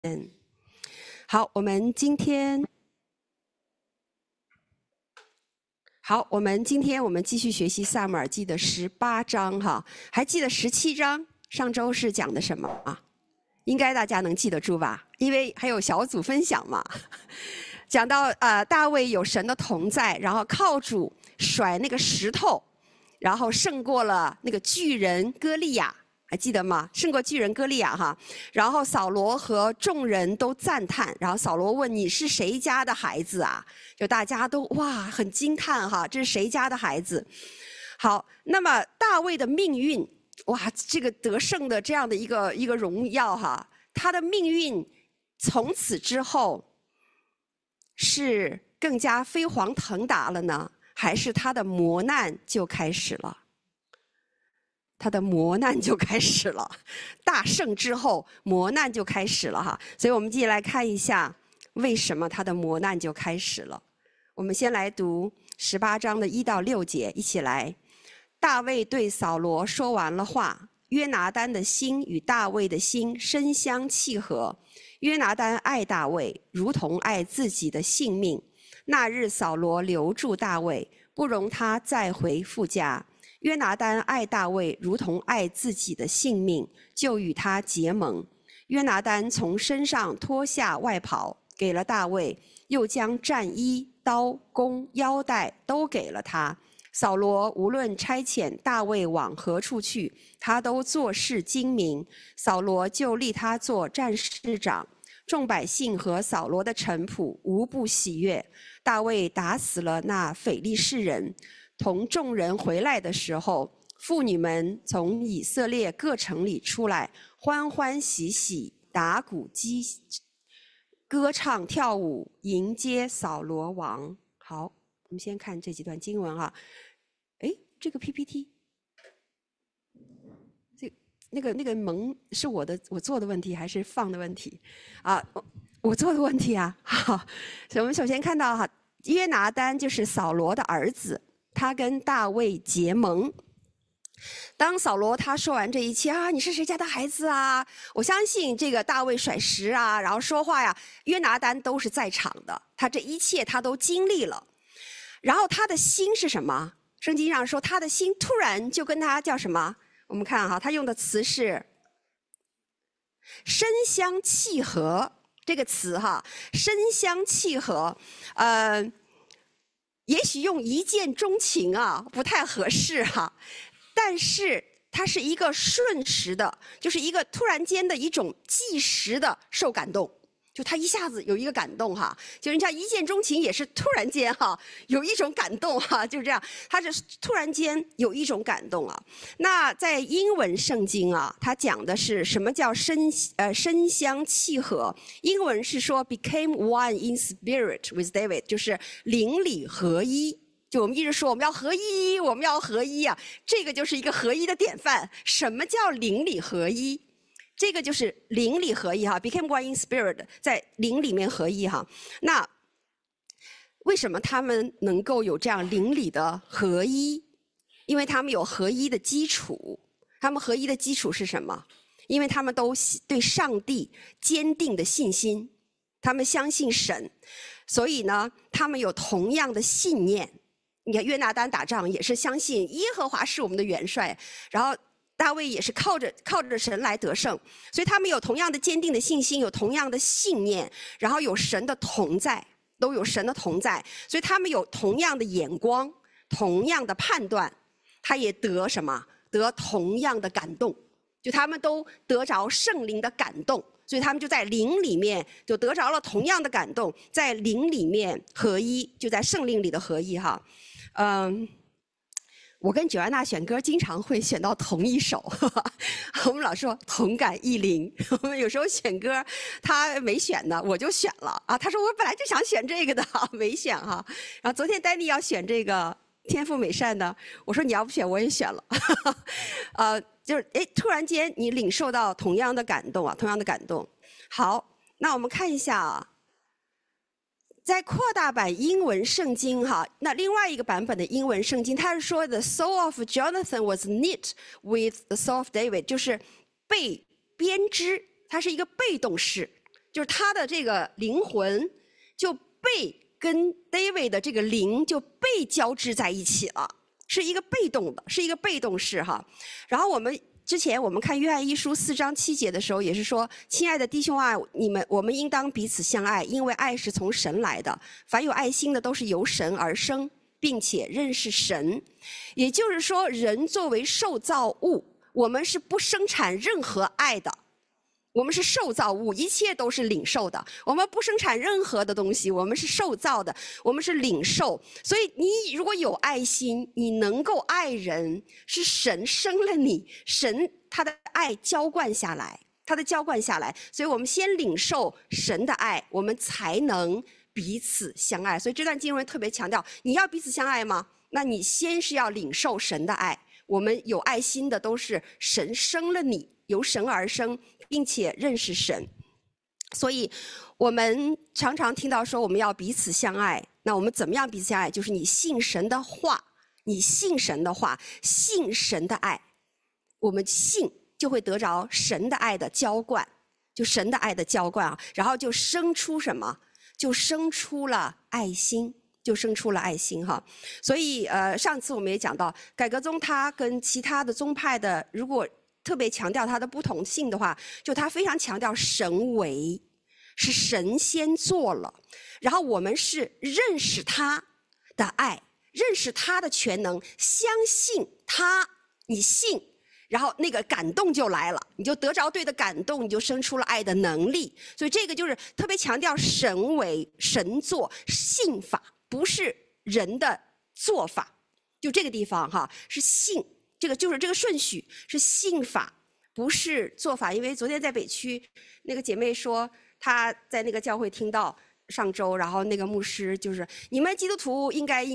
好，我们今天继续学习撒母耳记的18章哈，还记得17章上周是讲的什么啊？应该大家能记得住吧？因为还有小组分享嘛。讲到大卫有神的同在，然后靠主甩那个石头，然后胜过了那个巨人歌利亚，还记得吗？胜过巨人歌利亚哈。然后扫罗和众人都赞叹，然后扫罗问你是谁家的孩子啊？就大家都哇很惊叹哈，这是谁家的孩子？好，那么大卫的命运，哇，这个得胜的这样的一个荣耀哈，他的命运从此之后是更加飞黄腾达了呢，还是他的磨难就开始了？他的磨难就开始了，大胜之后磨难就开始了哈。所以我们继续来看一下为什么他的磨难就开始了。我们先来读18章的1到6节，一起来。大卫对扫罗说完了话，约拿单的心与大卫的心深相契合。约拿单爱大卫，如同爱自己的性命。那日扫罗留住大卫，不容他再回父家。约拿单爱大卫，如同爱自己的性命，就与他结盟。约拿单从身上脱下外袍，给了大卫，又将战衣、刀、弓、腰带都给了他。扫罗无论差遣大卫往何处去，他都做事精明。扫罗就立他做战士长。众百姓和扫罗的臣仆无不喜悦。大卫打死了那非利士人。同众人回来的时候，妇女们从以色列各城里出来，欢欢喜喜，打鼓击歌唱跳舞，迎接扫罗王。好，我们先看这几段经文哈。这个 PPT， 那个蒙是我做的问题还是放的问题啊？我做的问题啊。好，所以我们首先看到哈，约拿单就是扫罗的儿子，他跟大卫结盟。当扫罗他说完这一切啊，你是谁家的孩子啊？我相信这个大卫甩石啊，然后说话呀，约拿单都是在场的，他这一切他都经历了。然后他的心是什么？圣经上说他的心突然就跟他叫什么？我们看哈，他用的词是深相契合这个词哈，深相契合，也许用一见钟情啊不太合适哈，但是它是一个瞬时的，就是一个突然间的一种即时的受感动。就他一下子有一个感动哈，就人家一见钟情也是突然间哈，有一种感动哈，就是这样，他是突然间有一种感动啊。那在英文圣经啊，它讲的是什么叫深相契合？英文是说 became one in spirit with David， 就是灵里合一。就我们一直说我们要合一，我们要合一啊，这个就是一个合一的典范。什么叫灵里合一？这个就是灵里合一哈 ，became one in spirit， 在灵里面合一哈。那为什么他们能够有这样灵里的合一？因为他们有合一的基础。他们合一的基础是什么？因为他们都对上帝坚定的信心，他们相信神，所以呢，他们有同样的信念。你看约拿单打仗也是相信耶和华是我们的元帅，然后大卫也是靠着神来得胜，所以他们有同样的坚定的信心，有同样的信念，然后有神的同在，都有神的同在，所以他们有同样的眼光，同样的判断，他也得什么？得同样的感动，就他们都得着圣灵的感动，所以他们就在灵里面就得着了同样的感动，在灵里面合一，就在圣灵里的合一哈。我跟九安娜选歌经常会选到同一首，我们老说同感异灵。我们有时候选歌，他没选呢，我就选了啊。他说我本来就想选这个的，没选哈。然后昨天丹妮要选这个天赋美善的，我说你要不选我也选了，就是突然间你领受到同样的感动啊，同样的感动。好，那我们看一下啊。在扩大版英文圣经哈，那另外一个版本的英文圣经，它是说 the soul of Jonathan was knit with the soul of David， 就是被编织，它是一个被动式， 就是他的这个灵魂就被跟 David 的这个灵就被交织在一起了，是一个被动的，是一个被动式哈。然后之前我们看约翰一书4章7节的时候，也是说，亲爱的弟兄啊，我们应当彼此相爱，因为爱是从神来的。凡有爱心的，都是由神而生，并且认识神。也就是说，人作为受造物，我们是不生产任何爱的。我们是受造物，一切都是领受的。我们不生产任何的东西，我们是受造的，我们是领受。所以你如果有爱心，你能够爱人，是神生了你，神他的爱浇灌下来，他的浇灌下来。所以我们先领受神的爱，我们才能彼此相爱。所以这段经文特别强调，你要彼此相爱吗？那你先是要领受神的爱。我们有爱心的都是神生了你，由神而生，并且认识神。所以我们常常听到说我们要彼此相爱，那我们怎么样彼此相爱？就是你信神的话，你信神的话，信神的爱，我们信就会得着神的爱的浇灌，就神的爱的浇灌啊，然后就生出什么？就生出了爱心。就生出了爱心哈。所以上次我们也讲到，改革宗它跟其他的宗派的，如果特别强调它的不同性的话，就它非常强调神为，是神先做了，然后我们是认识他的爱，认识他的全能，相信他，你信，然后那个感动就来了，你就得着对的感动，你就生出了爱的能力。所以这个就是特别强调神为，神做，信法，不是人的做法。就这个地方哈，是信，这个就是这个顺序是信法，不是做法。因为昨天在北区那个姐妹说，她在那个教会听到上周，然后那个牧师就是你们基督徒应该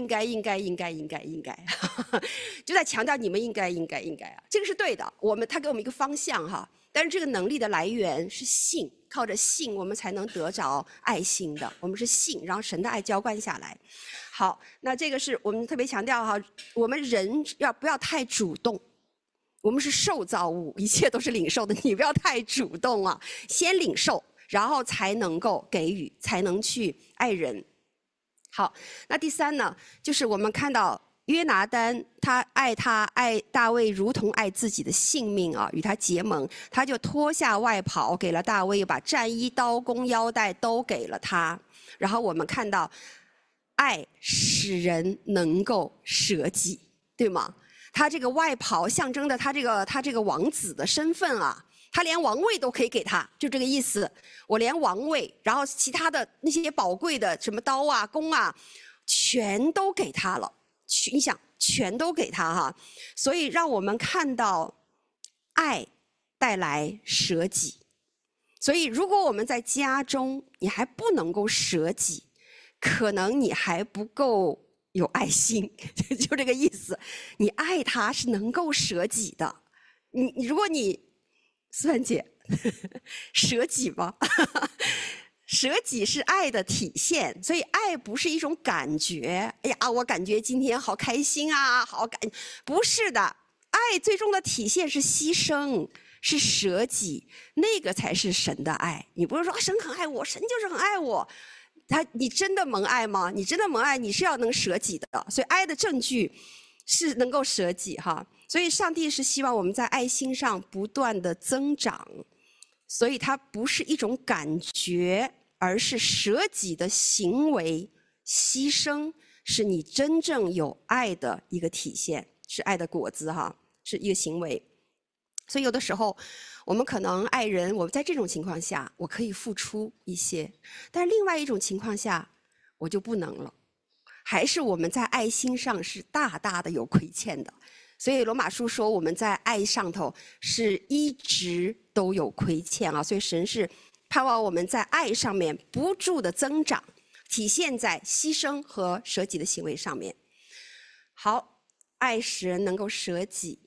就在强调你们应该啊，这个是对的。他给我们一个方向哈，但是这个能力的来源是信，靠着信我们才能得着爱心的。我们是信，然后神的爱浇灌下来。好，那这个是我们特别强调哈，我们人不要太主动。我们是受造物，一切都是领受的，你不要太主动啊，先领受。然后才能够给予，才能去爱人。好，那第三呢，就是我们看到约拿单，他爱大卫如同爱自己的性命啊，与他结盟，他就脱下外袍给了大卫，把战衣、刀弓、腰带都给了他。然后我们看到，爱使人能够舍己，对吗？他这个外袍象征着他这个王子的身份啊。他连王位都可以给他，就这个意思。我连王位，然后其他的那些宝贵的什么刀啊、弓啊，全都给他了。你想，全都给他哈。所以让我们看到爱带来舍己。所以如果我们在家中你还不能够舍己，可能你还不够有爱心，就这个意思。你爱他是能够舍己的。如果你思凡姐，舍己吗？舍己是爱的体现，所以爱不是一种感觉。哎呀，我感觉今天好开心啊，不是的，爱最终的体现是牺牲，是舍己，那个才是神的爱。你不是说神很爱我，神就是很爱我。你真的蒙爱吗？你真的蒙爱，你是要能舍己的。所以爱的证据是能够舍己哈。所以上帝是希望我们在爱心上不断的增长，所以它不是一种感觉，而是舍己的行为，牺牲是你真正有爱的一个体现，是爱的果子哈，是一个行为。所以有的时候我们可能爱人，我们在这种情况下我可以付出一些，但是另外一种情况下我就不能了，还是我们在爱心上是大大的有亏欠的。所以罗马书说我们在爱上头是一直都有亏欠啊，所以神是盼望我们在爱上面不住的增长，体现在牺牲和舍己的行为上面。好，爱使人能够舍己。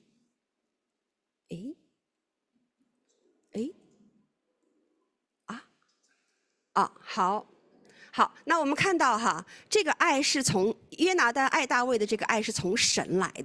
好，那我们看到哈，这个爱是从约拿单爱大卫的这个爱是从神来的。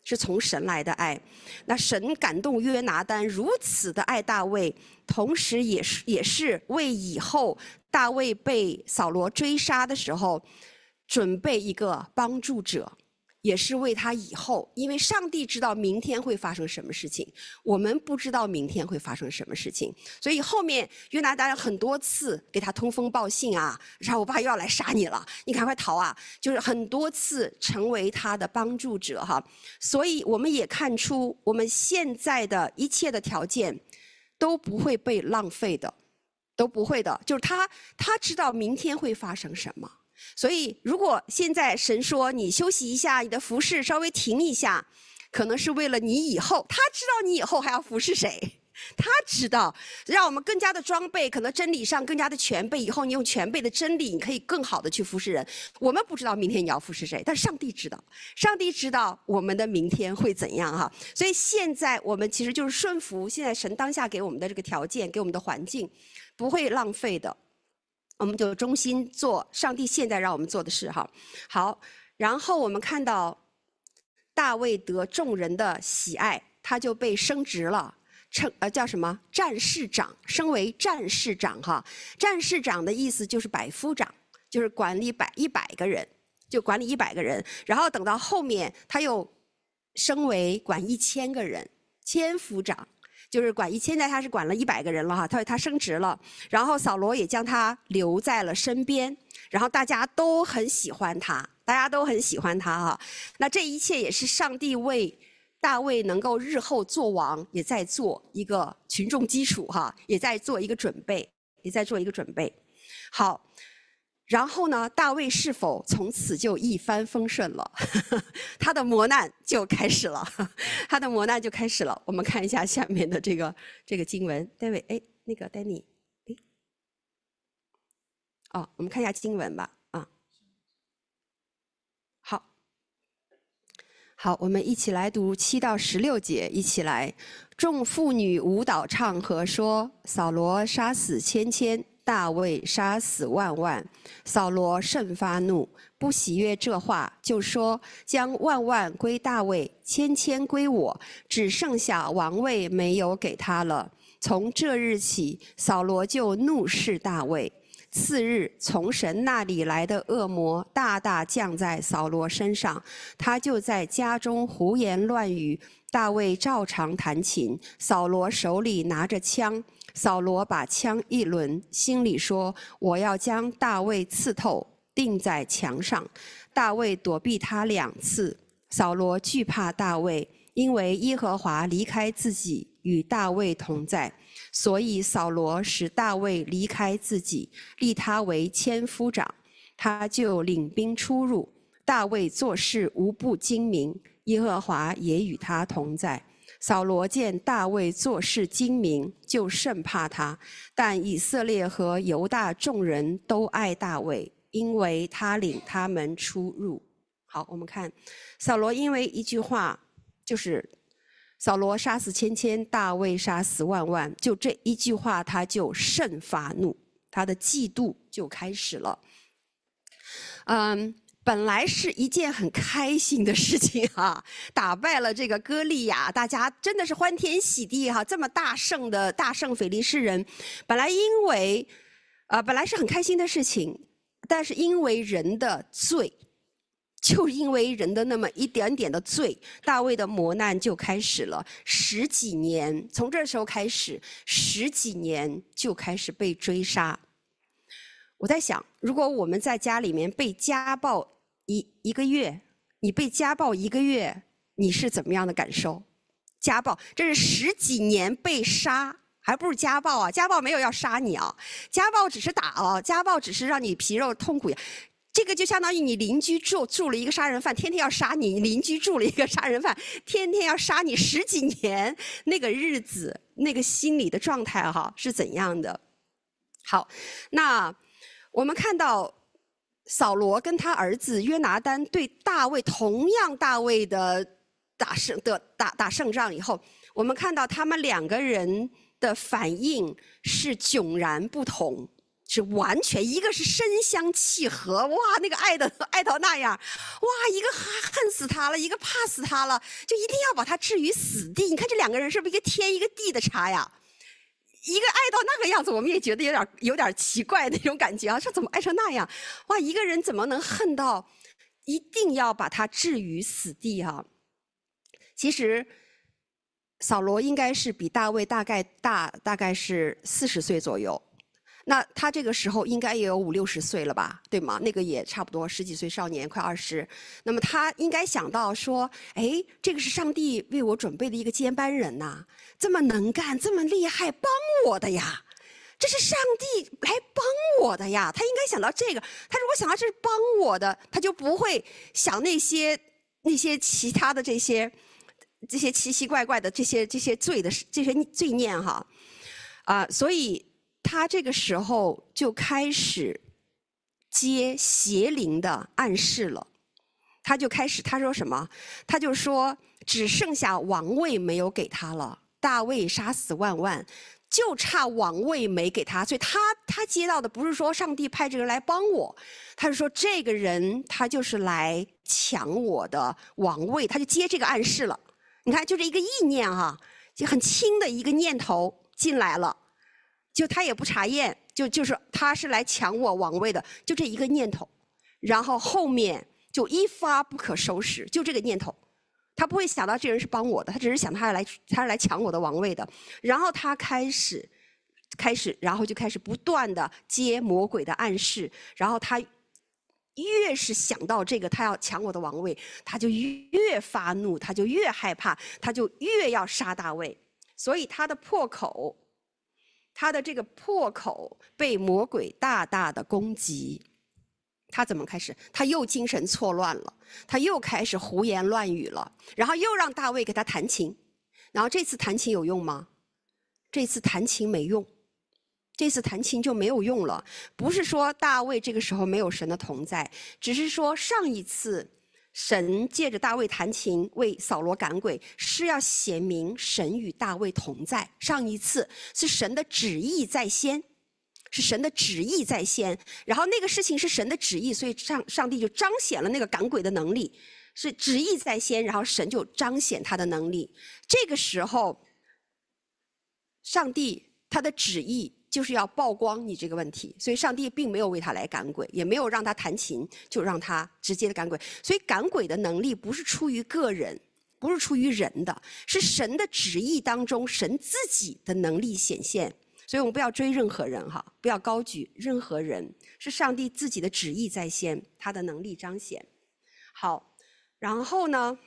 是从神来的爱。那神感动约拿单如此的爱大卫，同时也是为以后大卫被扫罗追杀的时候准备一个帮助者，也是为他以后，因为上帝知道明天会发生什么事情，我们不知道明天会发生什么事情，所以后面约拿单很多次给他通风报信啊，然后我爸又要来杀你了，你赶快逃啊，就是很多次成为他的帮助者哈。所以我们也看出，我们现在的一切的条件都不会被浪费的，都不会的，就是他知道明天会发生什么。所以如果现在神说你休息一下，你的服事稍微停一下，可能是为了你以后，他知道你以后还要服侍谁，他知道让我们更加的装备，可能真理上更加的全备，以后你用全备的真理，你可以更好的去服侍人。我们不知道明天你要服侍谁，但是上帝知道，上帝知道我们的明天会怎样哈。所以现在我们其实就是顺服现在神当下给我们的这个条件，给我们的环境，不会浪费的，我们就忠心做上帝现在让我们做的事哈。好，然后我们看到大卫得众人的喜爱，他就被升职了，叫什么战士长，升为战士长哈。战士长的意思就是百夫长，就是管理100个人，就管理100个人。然后等到后面他又升为管1000个人，千夫长。就是现在他是管了100个人了哈，他升职了，然后扫罗也将他留在了身边，然后大家都很喜欢他，哈。那这一切也是上帝为大卫能够日后做王，也在做一个群众基础哈，也在做一个准备。好。然后呢，大卫是否从此就一帆风顺了？他的磨难就开始了，我们看一下下面的这个经文。David， 那个 Danny， 我们看一下经文吧。好，我们一起来读7到16节，一起来。众妇女舞蹈唱和说：扫罗杀死千，大卫杀死万。扫罗甚发怒，不喜悦这话，就说：将万归大卫，千归我，只剩下王位没有给他了。从这日起，扫罗就怒视大卫。次日，从神那里来的恶魔大大降在扫罗身上，他就在家中胡言乱语。大卫照常弹琴，扫罗手里拿着枪。扫罗把枪一抡，心里说：我要将大卫刺透，钉在墙上。大卫躲避他2次。扫罗惧怕大卫，因为耶和华离开自己，与大卫同在。所以扫罗使大卫离开自己，立他为千夫长，他就领兵出入。大卫做事无不精明，耶和华也与他同在。扫罗见大卫做事精明，就甚怕他。但以色列和犹大众人都爱大卫，因为他领他们出入。好，我们看扫罗因为一句话，就是扫罗杀死千，大卫杀死万，就这一句话，他就甚发怒，他的嫉妒就开始了。本来是一件很开心的事情哈，打败了这个歌利亚，大家真的是欢天喜地哈，这么大胜非利士人，本来是很开心的事情，但是因为人的罪，就因为人的那么一点点的罪，大卫的磨难就开始了。10几年，从这时候开始，10几年就开始被追杀。我在想，如果我们在家里面被家暴一个月，你被家暴1个月，你是怎么样的感受？家暴，这是10几年被杀，还不是家暴啊！家暴没有要杀你啊，家暴只是打啊，家暴只是让你皮肉痛苦呀。这个就相当于你邻居住了一个杀人犯，天天要杀你；你邻居住了一个杀人犯，天天要杀你10几年，那个日子，那个心理的状态哈是怎样的？好，那我们看到扫罗跟他儿子约拿单对大卫，同样大卫的打胜仗以后，我们看到他们2个人的反应是迥然不同。 是完全，一个是身相契合，哇，那个爱到那样，哇，一个恨死他了，一个怕死他了，就一定要把他置于死地。你看这两个人是不是一个天一个地的差呀？一个爱到那个样子，我们也觉得有点奇怪那种感觉啊，说怎么爱成那样？哇，一个人怎么能恨到一定要把他置于死地啊？其实扫罗应该是比大卫大概是40岁左右，那他这个时候应该也有50、60岁了吧，对吗？那个也差不多10几岁少年，快20。那么他应该想到说，哎，这个是上帝为我准备的一个接班人呐，这么能干，这么厉害，帮我的呀。这是上帝来帮我的呀，他应该想到这个。他如果想到这是帮我的，他就不会想那些其他的这些奇奇怪怪的这些罪孽哈，所以他这个时候就开始接邪灵的暗示了。他说什么？他就说只剩下王位没有给他了。大卫杀死万，就差王位没给他，所以他接到的不是说上帝派这个人来帮我，他是说这个人他就是来抢我的王位，他就接这个暗示了。你看，就这一个意念哈，就很轻的一个念头进来了，就他也不查验，就是他是来抢我王位的，就这一个念头，然后后面就一发不可收拾，就这个念头。他不会想到这人是帮我的，他只是想他是来抢我的王位的。然后他开始，然后就开始不断的接魔鬼的暗示。然后他越是想到这个，他要抢我的王位，他就越发怒，他就越害怕，他就越要杀大卫。所以他的这个破口被魔鬼大大的攻击。他怎么开始？他又精神错乱了，他又开始胡言乱语了，然后又让大卫给他弹琴，然后这次弹琴有用吗？这次弹琴没用，这次弹琴就没有用了。不是说大卫这个时候没有神的同在，只是说上一次神借着大卫弹琴为扫罗赶鬼，是要显明神与大卫同在。上一次是神的旨意在先。是神的旨意在先，然后那个事情是神的旨意，所以上帝就彰显了那个赶鬼的能力，是旨意在先，然后神就彰显他的能力。这个时候，上帝他的旨意就是要曝光你这个问题，所以上帝并没有为他来赶鬼，也没有让他弹琴，就让他直接的赶鬼。所以赶鬼的能力不是出于个人，不是出于人的，是神的旨意当中神自己的能力显现。所以我们不要追任何人哈，不要高举任何人，是上帝自己的旨意在先，他的能力彰显。好，然后呢，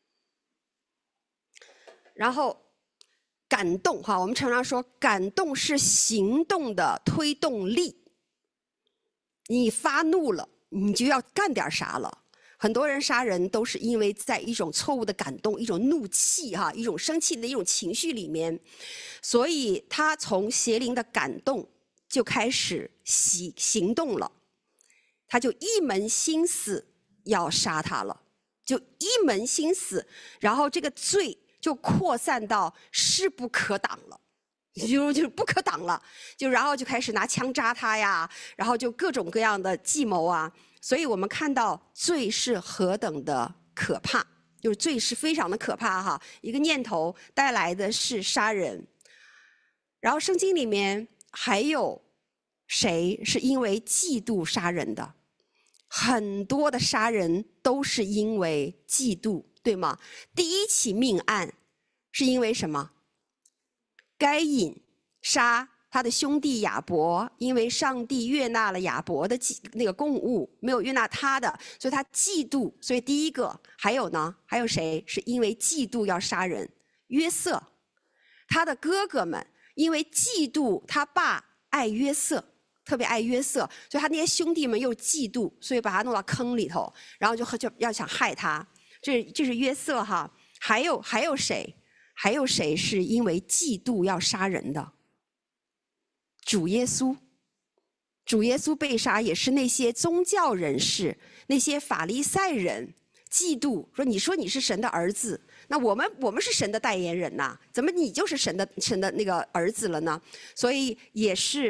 然后感动哈，我们常常说感动是行动的推动力。你发怒了，你就要干点啥了。很多人杀人都是因为在一种错误的感动，一种怒气哈，一种生气的一种情绪里面，所以他从邪灵的感动就开始行动了，他就一门心思要杀他了，就一门心思，然后这个罪就扩散到势不可挡了。就是不可挡了，然后就开始拿枪扎他呀，然后就各种各样的计谋啊。所以我们看到罪是何等的可怕，就是罪是非常的可怕哈。一个念头带来的是杀人，然后圣经里面还有谁是因为嫉妒杀人的？很多的杀人都是因为嫉妒，对吗？第一起命案是因为什么？该隐杀他的兄弟亚伯，因为上帝悦纳了亚伯的那个供物，没有悦纳他的，所以他嫉妒。所以第一个，还有呢？还有谁是因为嫉妒要杀人？约瑟，他的哥哥们因为嫉妒他爸爱约瑟，特别爱约瑟，所以他那些兄弟们又嫉妒，所以把他弄到坑里头，然后就要想害他。这是约瑟哈。还有谁？还有谁是因为嫉妒要杀人的？主耶稣。主耶稣被杀也是那些宗教人士，那些法利赛人嫉妒，说你是神的儿子，那我们是神的代言人呐，怎么你就是神的那个儿子了呢？所以也是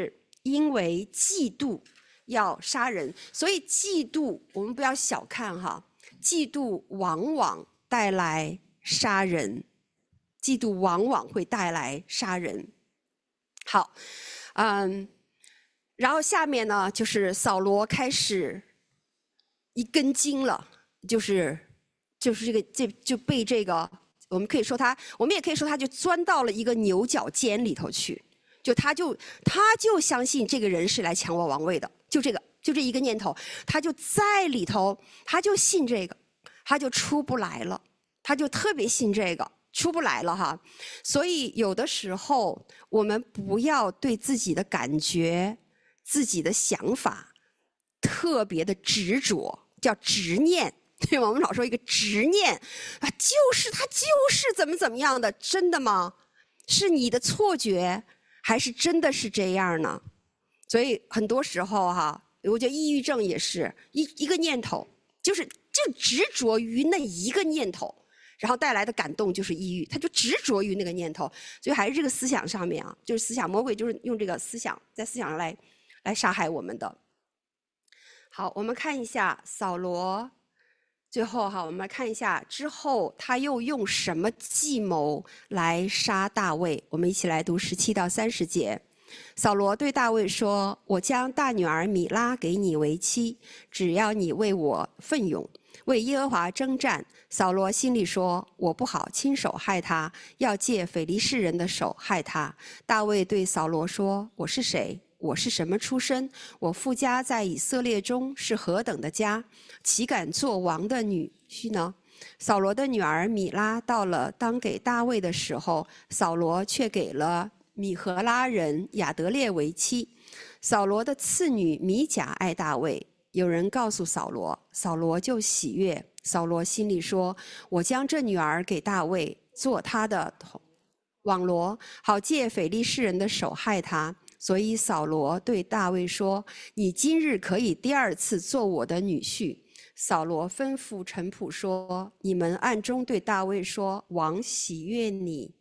因为嫉妒要杀人，所以嫉妒我们不要小看哈，嫉妒往往带来杀人，嫉妒往往会带来杀人。好，然后下面呢，就是扫罗开始一根筋了，就是就被这个，我们也可以说他就钻到了一个牛角尖里头去，他就相信这个人是来抢我王位的，就这一个念头，他就在里头，他就信这个，他就出不来了，他就特别信这个，出不来了哈。所以有的时候我们不要对自己的感觉、自己的想法特别的执着，叫执念。对吧？我们老说一个执念啊，他就是怎么样的，真的吗？是你的错觉，还是真的是这样呢？所以很多时候哈，我觉得抑郁症也是一个念头，就执着于那一个念头，然后带来的感动就是抑郁，他就执着于那个念头，所以还是这个思想上面啊，就是思想，魔鬼就是用这个思想，在思想上来杀害我们的。好，我们看一下扫罗。最后哈，我们来看一下之后他又用什么计谋来杀大卫。我们一起来读17到30节。扫罗对大卫说：“我将大女儿米拉给你为妻，只要你为我奋勇，为耶和华征战。”扫罗心里说：“我不好亲手害他，要借非利士人的手害他。”大卫对扫罗说：“我是谁？我是什么出身？我父家在以色列中是何等的家，岂敢做王的女婿呢？”扫罗的女儿米拉到了当给大卫的时候，扫罗却给了米和拉人亚得列为妻。扫罗的次女米甲爱大卫，有人告诉扫罗，扫罗就喜悦。扫罗心里说：“我将这女儿给大卫，做他的网罗，好借非利士人的手害他。”所以扫罗对大卫说：“你今日可以第二次做我的女婿。”扫罗吩咐臣仆说：“你们暗中对大卫说，王喜悦你，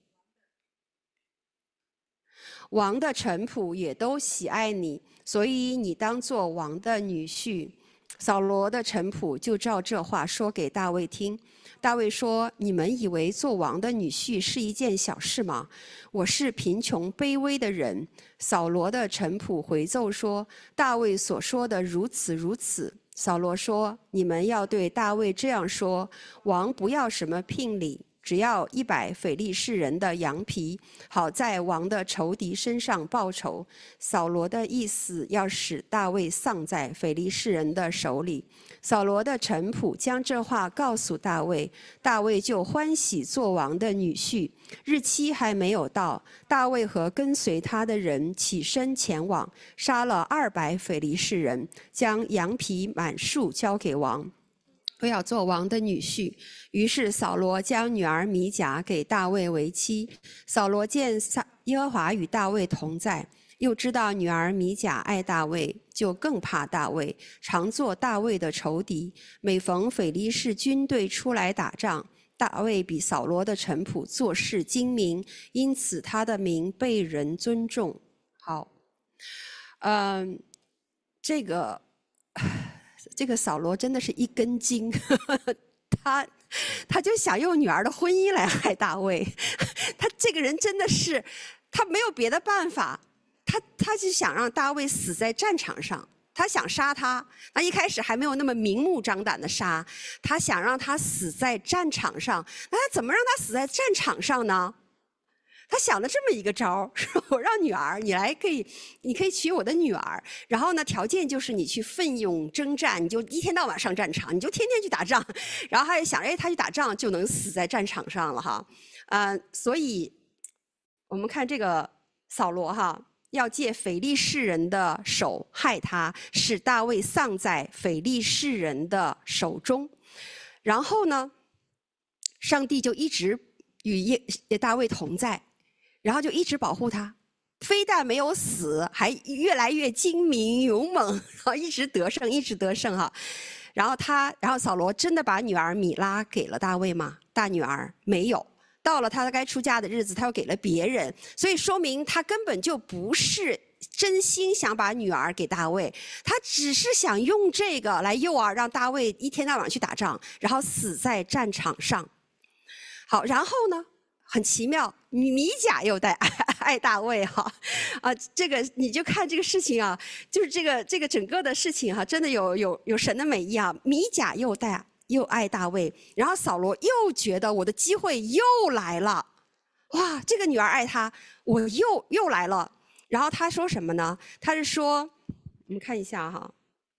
王的臣仆也都喜爱你，所以你当做王的女婿。”扫罗的臣仆就照这话说给大卫听。大卫说：“你们以为做王的女婿是一件小事吗？我是贫穷卑微的人。”扫罗的臣仆回奏说：“大卫所说的如此如此。”扫罗说：“你们要对大卫这样说，王不要什么聘礼，只要100非利士人的羊皮，好在王的仇敌身上报仇。”扫罗的意思要使大卫丧在非利士人的手里。扫罗的臣仆将这话告诉大卫，大卫就欢喜做王的女婿。日期还没有到，大卫和跟随他的人起身前往，杀了200非利士人，将羊皮满数交给王，都要做王的女婿。于是扫罗将女儿米甲给大卫为妻。扫罗见耶和华与大卫同在，又知道女儿米甲爱大卫，就更怕大卫，常做大卫的仇敌。每逢非利士军队出来打仗，大卫比扫罗的臣仆做事精明，因此他的名被人尊重。好，这个扫罗真的是一根筋，他就想用女儿的婚姻来害大卫。他这个人真的是，他没有别的办法，他就想让大卫死在战场上。他想杀他，那一开始还没有那么明目张胆的杀，他想让他死在战场上。那他怎么让他死在战场上呢？他想了这么一个招，说我让女儿你可以娶我的女儿，然后呢，条件就是你去奋勇征战，你就一天到晚上战场，你就天天去打仗。然后他也想，他去打仗就能死在战场上了哈。所以我们看这个扫罗哈，要借非利士人的手害他，使大卫丧在非利士人的手中。然后呢，上帝就一直与大卫同在，然后就一直保护他，非但没有死，还越来越精明勇猛，然后一直得胜，一直得胜哈。然后扫罗真的把女儿米拉给了大卫吗？大女儿没有。到了他该出嫁的日子，他又给了别人，所以说明他根本就不是真心想把女儿给大卫，他只是想用这个来诱饵，让大卫一天到晚去打仗，然后死在战场上。好，然后呢，很奇妙，米甲又爱爱大卫哈，这个你就看这个事情啊，就是这个整个的事情哈，真的有神的美意啊。米甲又爱大卫，然后扫罗又觉得我的机会又来了，哇，这个女儿爱他，我又来了。然后他说什么呢？他是说，我们看一下哈，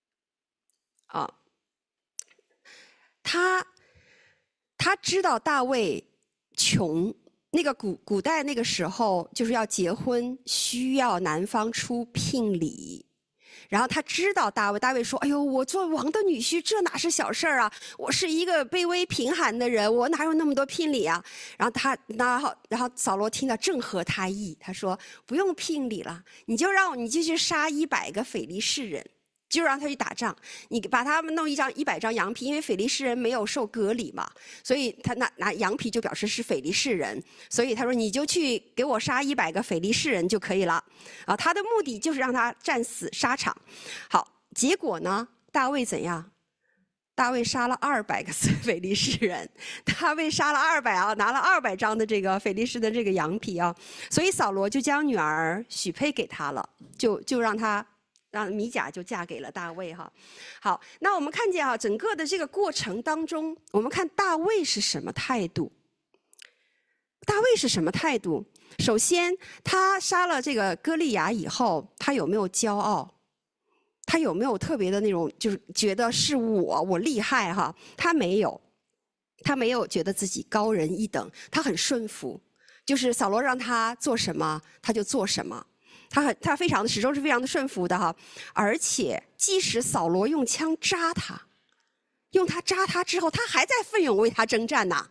他知道大卫穷，那个古代那个时候就是要结婚需要男方出聘礼。然后他知道大卫说：“哎呦，我做王的女婿，这哪是小事儿啊！我是一个卑微贫寒的人，我哪有那么多聘礼啊？”然后扫罗听了正合他意，他说：“不用聘礼了，你就去杀100个非利士人。”就让他去打仗，你把他们弄100张羊皮，因为非利士人没有受割礼嘛，所以他拿羊皮就表示是非利士人，所以他说你就去给我杀100个非利士人就可以了。他的目的就是让他战死沙场。好，结果呢，大卫怎样？大卫杀了200个非利士人，大卫杀了200啊，拿了200张的这个非利士的这个羊皮啊，所以扫罗就将女儿许配给他了，就让米甲就嫁给了大卫哈。好，那我们看见整个的这个过程当中，我们看大卫是什么态度？大卫是什么态度？首先，他杀了这个歌利亚以后，他有没有骄傲？他有没有特别的那种，就是觉得是我厉害哈？他没有，他没有觉得自己高人一等，他很顺服，就是扫罗让他做什么，他就做什么。他始终是非常的顺服的哈，而且即使扫罗用枪扎他，扎他之后，他还在奋勇为他征战呐。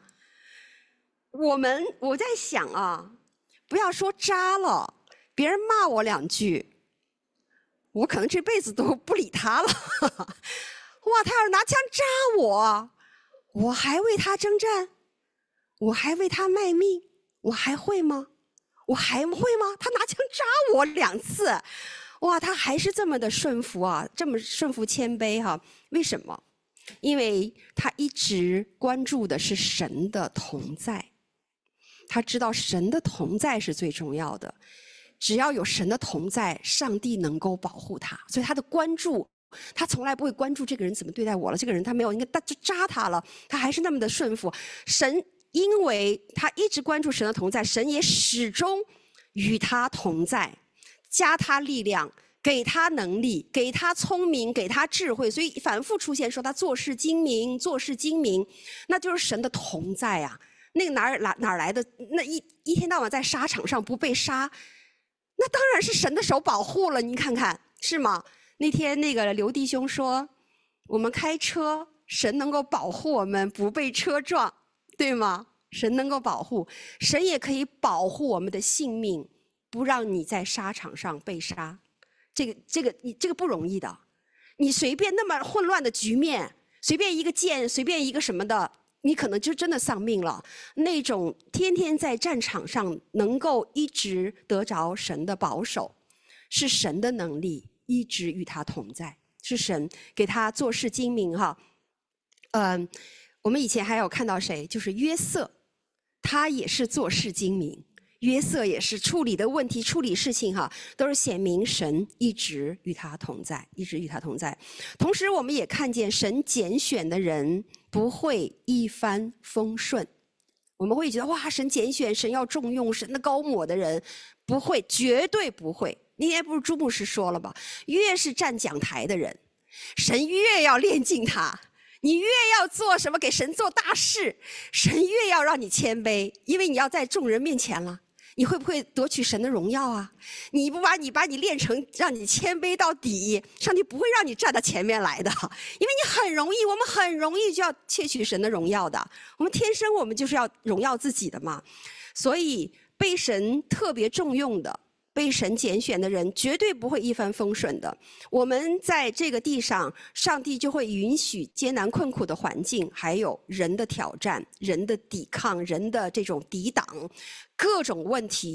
我在想啊，不要说扎了，别人骂我2句，我可能这辈子都不理他了。哇，他要是拿枪扎我，我还为他征战，我还为他卖命，我还会吗？我还会吗？他拿枪扎我2次，哇，他还是这么的顺服啊，这么顺服谦卑哈。为什么？因为他一直关注的是神的同在，他知道神的同在是最重要的。只要有神的同在，上帝能够保护他，所以他的关注，他从来不会关注这个人怎么对待我了，这个人他没有，应该就扎他了，他还是那么的顺服神。因为他一直关注神的同在，神也始终与他同在，加他力量，给他能力，给他聪明，给他智慧，所以反复出现说他做事精明，做事精明，那就是神的同在啊。那个哪儿来的？那一天到晚在沙场上不被杀，那当然是神的手保护了。你看看是吗？那天那个刘弟兄说，我们开车，神能够保护我们不被车撞。对吗？神能够保护，神也可以保护我们的性命，不让你在沙场上被杀。这个不容易的。你随便那么混乱的局面，随便一个箭，随便一个什么的，你可能就真的丧命了。那种天天在战场上能够一直得着神的保守，是神的能力一直与他同在，是神给他做事精明哈。我们以前还有看到谁？就是约瑟，他也是做事精明。约瑟也是处理的问题、处理事情哈，都是显明神一直与他同在，一直与他同在。同时，我们也看见神拣选的人不会一帆风顺。我们会觉得哇，神拣选，神要重用，神的高抹的人，不会，绝对不会。那天不是朱牧师说了吗？越是站讲台的人，神越要炼净他。你越要做什么给神做大事，神越要让你谦卑，因为你要在众人面前了。你会不会夺取神的荣耀啊？你不把你练成让你谦卑到底，上帝不会让你站到前面来的，因为你很容易，我们很容易就要窃取神的荣耀的。我们天生我们就是要荣耀自己的嘛，所以被神特别重用的，被神拣选的人绝对不会一帆风顺的。我们在这个地上，上帝就会允许艰难困苦的环境，还有人的挑战、人的抵抗、人的这种抵挡，各种问题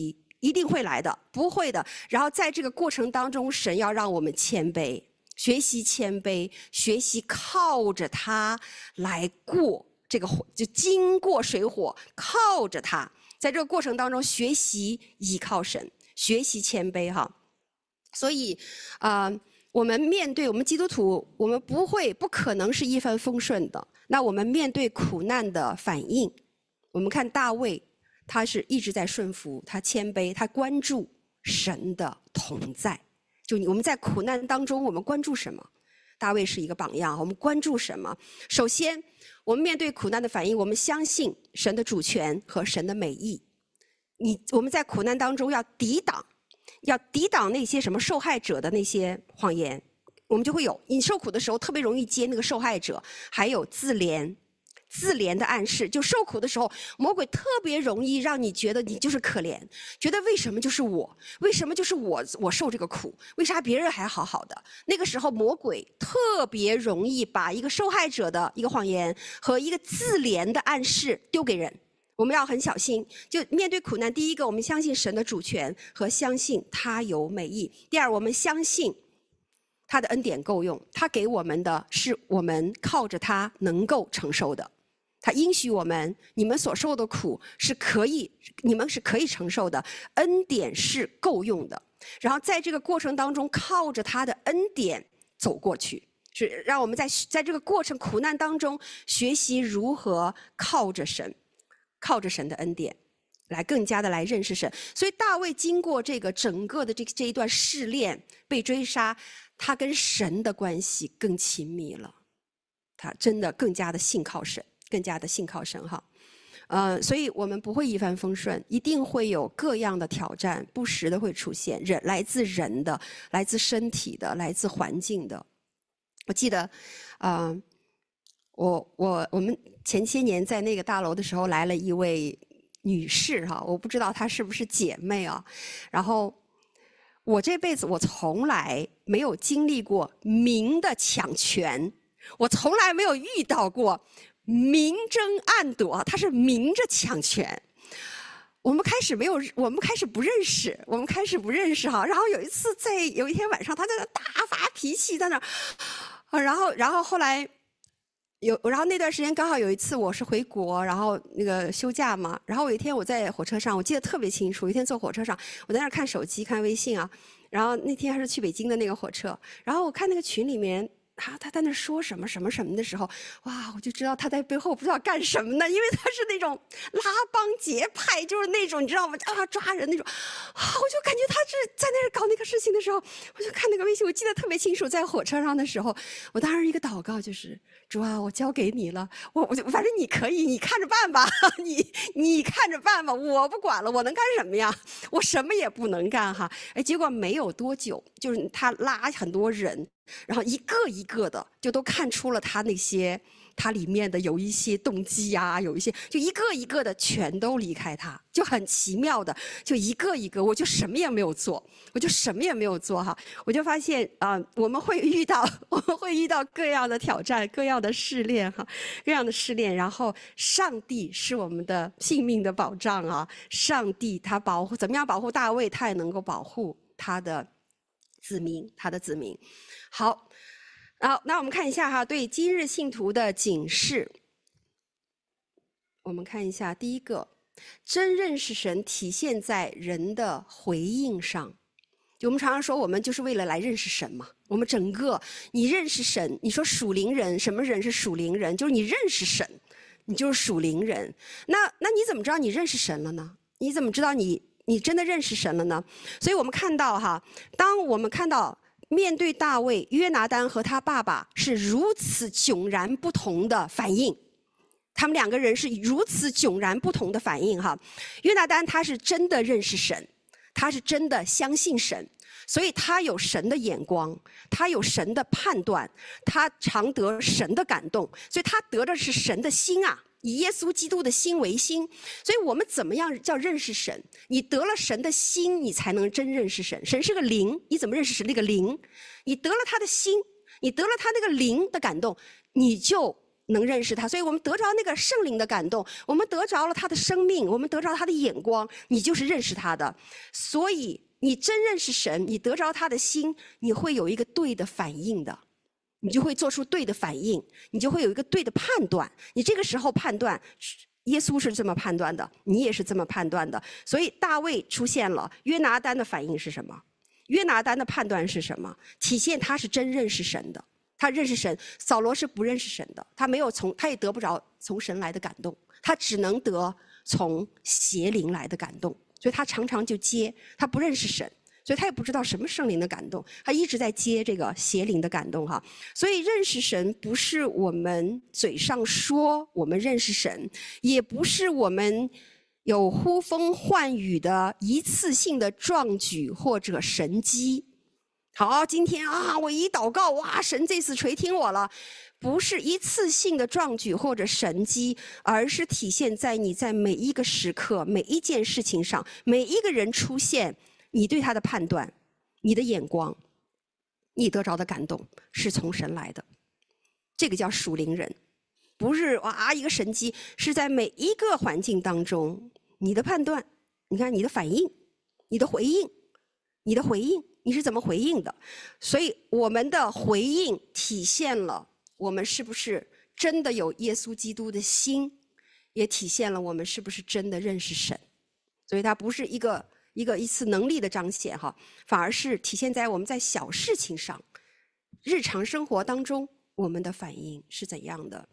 一定会来的，不会的。然后在这个过程当中，神要让我们谦卑，学习谦卑，学习靠着他来过这个就经过水火，靠着他，在这个过程当中学习依靠神，学习谦卑哈。所以我们面对我们基督徒，我们不可能是一帆风顺的。那我们面对苦难的反应，我们看大卫，他是一直在顺服，他谦卑，他关注神的同在。就我们在苦难当中，我们关注什么？大卫是一个榜样，我们关注什么？首先，我们面对苦难的反应，我们相信神的主权和神的美意。我们在苦难当中要抵挡那些什么受害者的那些谎言，我们就会有，你受苦的时候特别容易接那个受害者，还有自怜的暗示。就受苦的时候，魔鬼特别容易让你觉得你就是可怜，觉得为什么就是我，为什么就是我受这个苦，为啥别人还好好的？那个时候魔鬼特别容易把一个受害者的一个谎言和一个自怜的暗示丢给人。我们要很小心，就面对苦难，第一个，我们相信神的主权和相信他有美意；第二，我们相信他的恩典够用，他给我们的是我们靠着他能够承受的。他应许我们，你们所受的苦你们是可以承受的，恩典是够用的。然后在这个过程当中，靠着他的恩典走过去，是让我们在这个过程苦难当中学习如何靠着神的恩典来更加的来认识神。所以大卫经过这个整个的这一段试炼，被追杀，他跟神的关系更亲密了，他真的更加的信靠神哈。所以我们不会一帆风顺，一定会有各样的挑战，不时的会出现，来自人的，来自身体的，来自环境的。我记得我们前些年在那个大楼的时候，来了一位女士哈，我不知道她是不是姐妹啊。然后我这辈子我从来没有经历过明的抢权，我从来没有遇到过明争暗夺，她是明着抢权。我们开始不认识哈。然后有一天晚上，她在那大发脾气，在那然后后来然后那段时间刚好有一次我是回国，然后那个休假嘛，然后有一天我在火车上，我记得特别清楚，有一天坐火车上，我在那看手机看微信啊，然后那天还是去北京的那个火车，然后我看那个群里面他在那说什么的时候，哇，我就知道他在背后不知道干什么呢，因为他是那种拉帮结派，就是那种你知道吗？抓人那种，我就感觉他是在那儿搞那个事情的时候，我就看那个微信，我记得特别清楚，在火车上的时候，我当时一个祷告就是。主啊，我交给你了，我就反正你可以，你看着办吧，你看着办吧，我不管了，我能干什么呀？我什么也不能干哈。结果没有多久，就是他拉很多人，然后一个一个的就都看出了他里面的有一些动机呀，有一些就一个一个的全都离开他，就很奇妙的，就一个一个，我就什么也没有做哈，我就发现我们会遇到各样的挑战，各样的试炼哈，然后上帝是我们的性命的保障啊，上帝他怎么样保护大卫，他也能够保护他的子民。好。那我们看一下哈，对今日信徒的警示。我们看一下，第一个，真认识神体现在人的回应上。就我们常常说，我们就是为了来认识神嘛。我们整个你认识神，你说属灵人，什么人是属灵人？就是你认识神，你就是属灵人。那你怎么知道你认识神了呢？你怎么知道你真的认识神了呢？所以我们看到哈，当我们看到。面对大卫，约拿单和他爸爸是如此迥然不同的反应，他们两个人是如此迥然不同的反应哈。约拿单他是真的认识神，他是真的相信神，所以他有神的眼光，他有神的判断，他常得神的感动，所以他得的是神的心啊。以耶稣基督的心为心，所以我们怎么样叫认识神？你得了神的心，你才能真认识神。神是个灵，你怎么认识神？那个灵，你得了他的心，你得了他那个灵的感动，你就能认识他，所以我们得着那个圣灵的感动，我们得着了他的生命，我们得着他的眼光，你就是认识他的。所以你真认识神，你得着他的心，你会有一个对的反应的，你就会做出对的反应，你就会有一个对的判断。你这个时候判断，耶稣是这么判断的，你也是这么判断的。所以大卫出现了，约拿单的反应是什么？约拿单的判断是什么？体现他是真认识神的。他认识神，扫罗是不认识神的，他也得不着从神来的感动，他只能得从邪灵来的感动，所以他常常就接，他不认识神，所以他也不知道什么圣灵的感动，他一直在接这个邪灵的感动哈。所以认识神不是我们嘴上说我们认识神，也不是我们有呼风唤雨的一次性的壮举或者神迹。好，今天啊，我一祷告，哇，神这次垂听我了，不是一次性的壮举或者神迹，而是体现在你在每一个时刻、每一件事情上，每一个人出现，你对他的判断、你的眼光、你得着的感动是从神来的，这个叫属灵人，不是哇一个神迹，是在每一个环境当中，你的判断，你看你的反应、你的回应、你的回应。你是怎么回应的？所以我们的回应体现了我们是不是真的有耶稣基督的心，也体现了我们是不是真的认识神。所以它不是一次能力的彰显哈，反而是体现在我们在小事情上，日常生活当中我们的反应是怎样的。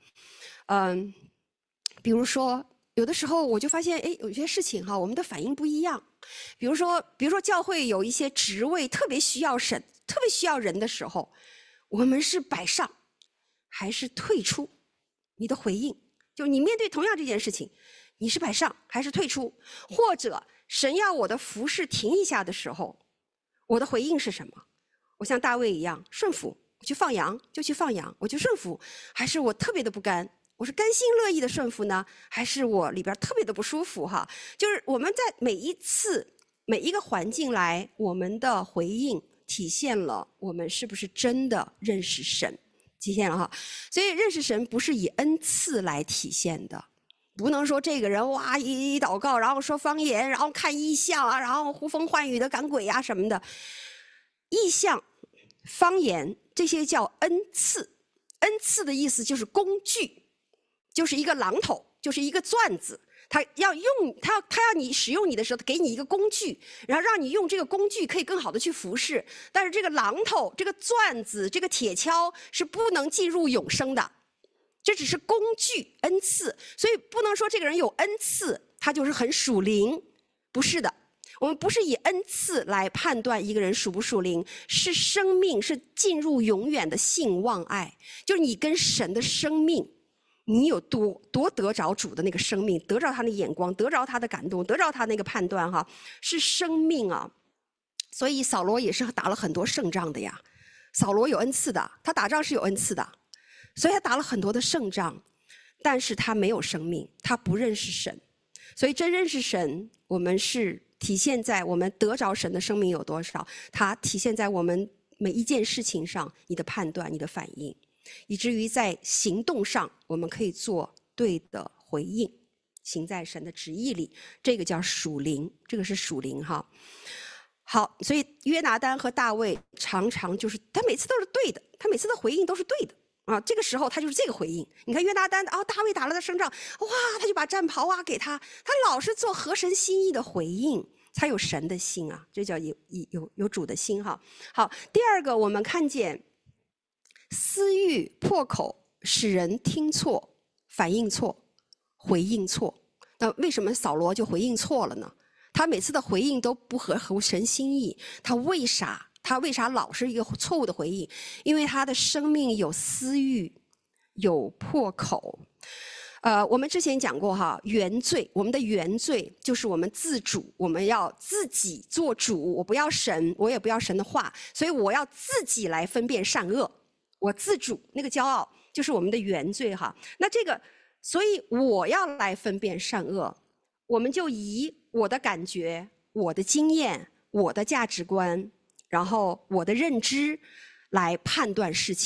比如说有的时候我就发现，有些事情哈，我们的反应不一样。比如说教会有一些职位特别需要神、特别需要人的时候，我们是摆上还是退出？你的回应，就你面对同样这件事情，你是摆上还是退出？或者神要我的服事停一下的时候，我的回应是什么？我像大卫一样顺服，我去放羊就去放羊，我去顺服，还是我特别的不甘？我是甘心乐意的顺服呢，还是我里边特别的不舒服哈？就是我们在每一次每一个环境来，我们的回应体现了我们是不是真的认识神，体现了哈。所以认识神不是以恩赐来体现的，不能说这个人哇一祷告，然后说方言，然后看异象啊，然后呼风唤雨的赶鬼啊什么的。异象、方言这些叫恩赐，恩赐的意思就是工具。就是一个榔头，就是一个钻子，他要你使用你的时候，他给你一个工具，然后让你用这个工具可以更好的去服侍。但是这个榔头、这个钻子、这个铁锹是不能进入永生的，这只是工具恩赐，所以不能说这个人有恩赐，他就是很属灵，不是的。我们不是以恩赐来判断一个人属不属灵，是生命，是进入永远的信望爱，就是你跟神的生命。你有多得着主的那个生命，得着他的眼光，得着他的感动，得着他那个判断哈，是生命啊。所以扫罗也是打了很多胜仗的呀。扫罗有恩赐的，他打仗是有恩赐的，所以他打了很多的胜仗，但是他没有生命，他不认识神。所以真认识神，我们是体现在我们得着神的生命有多少，它体现在我们每一件事情上，你的判断，你的反应。以至于在行动上，我们可以做对的回应，行在神的旨意里，这个叫属灵，这个是属灵哈。好，所以约拿单和大卫常常就是他每次都是对的，他每次的回应都是对的啊。这个时候他就是这个回应。你看约拿单啊，大卫打了的胜仗，哇，他就把战袍啊给他，他老是做合神心意的回应，才有神的心啊，这叫有主的心哈。好，第二个我们看见。私欲破口，使人听错、反应错、回应错。那为什么扫罗就回应错了呢？他每次的回应都不合神心意，他为啥老是一个错误的回应？因为他的生命有私欲，有破口。我们之前讲过哈，原罪，我们的原罪就是我们自主，我们要自己做主，我不要神，我也不要神的话，所以我要自己来分辨善恶。我自主，那个骄傲就是我们的原罪哈。那这个，所以我要来分辨善恶，我们就以我的感觉、我的经验、我的价值观，然后我的认知来判断事情。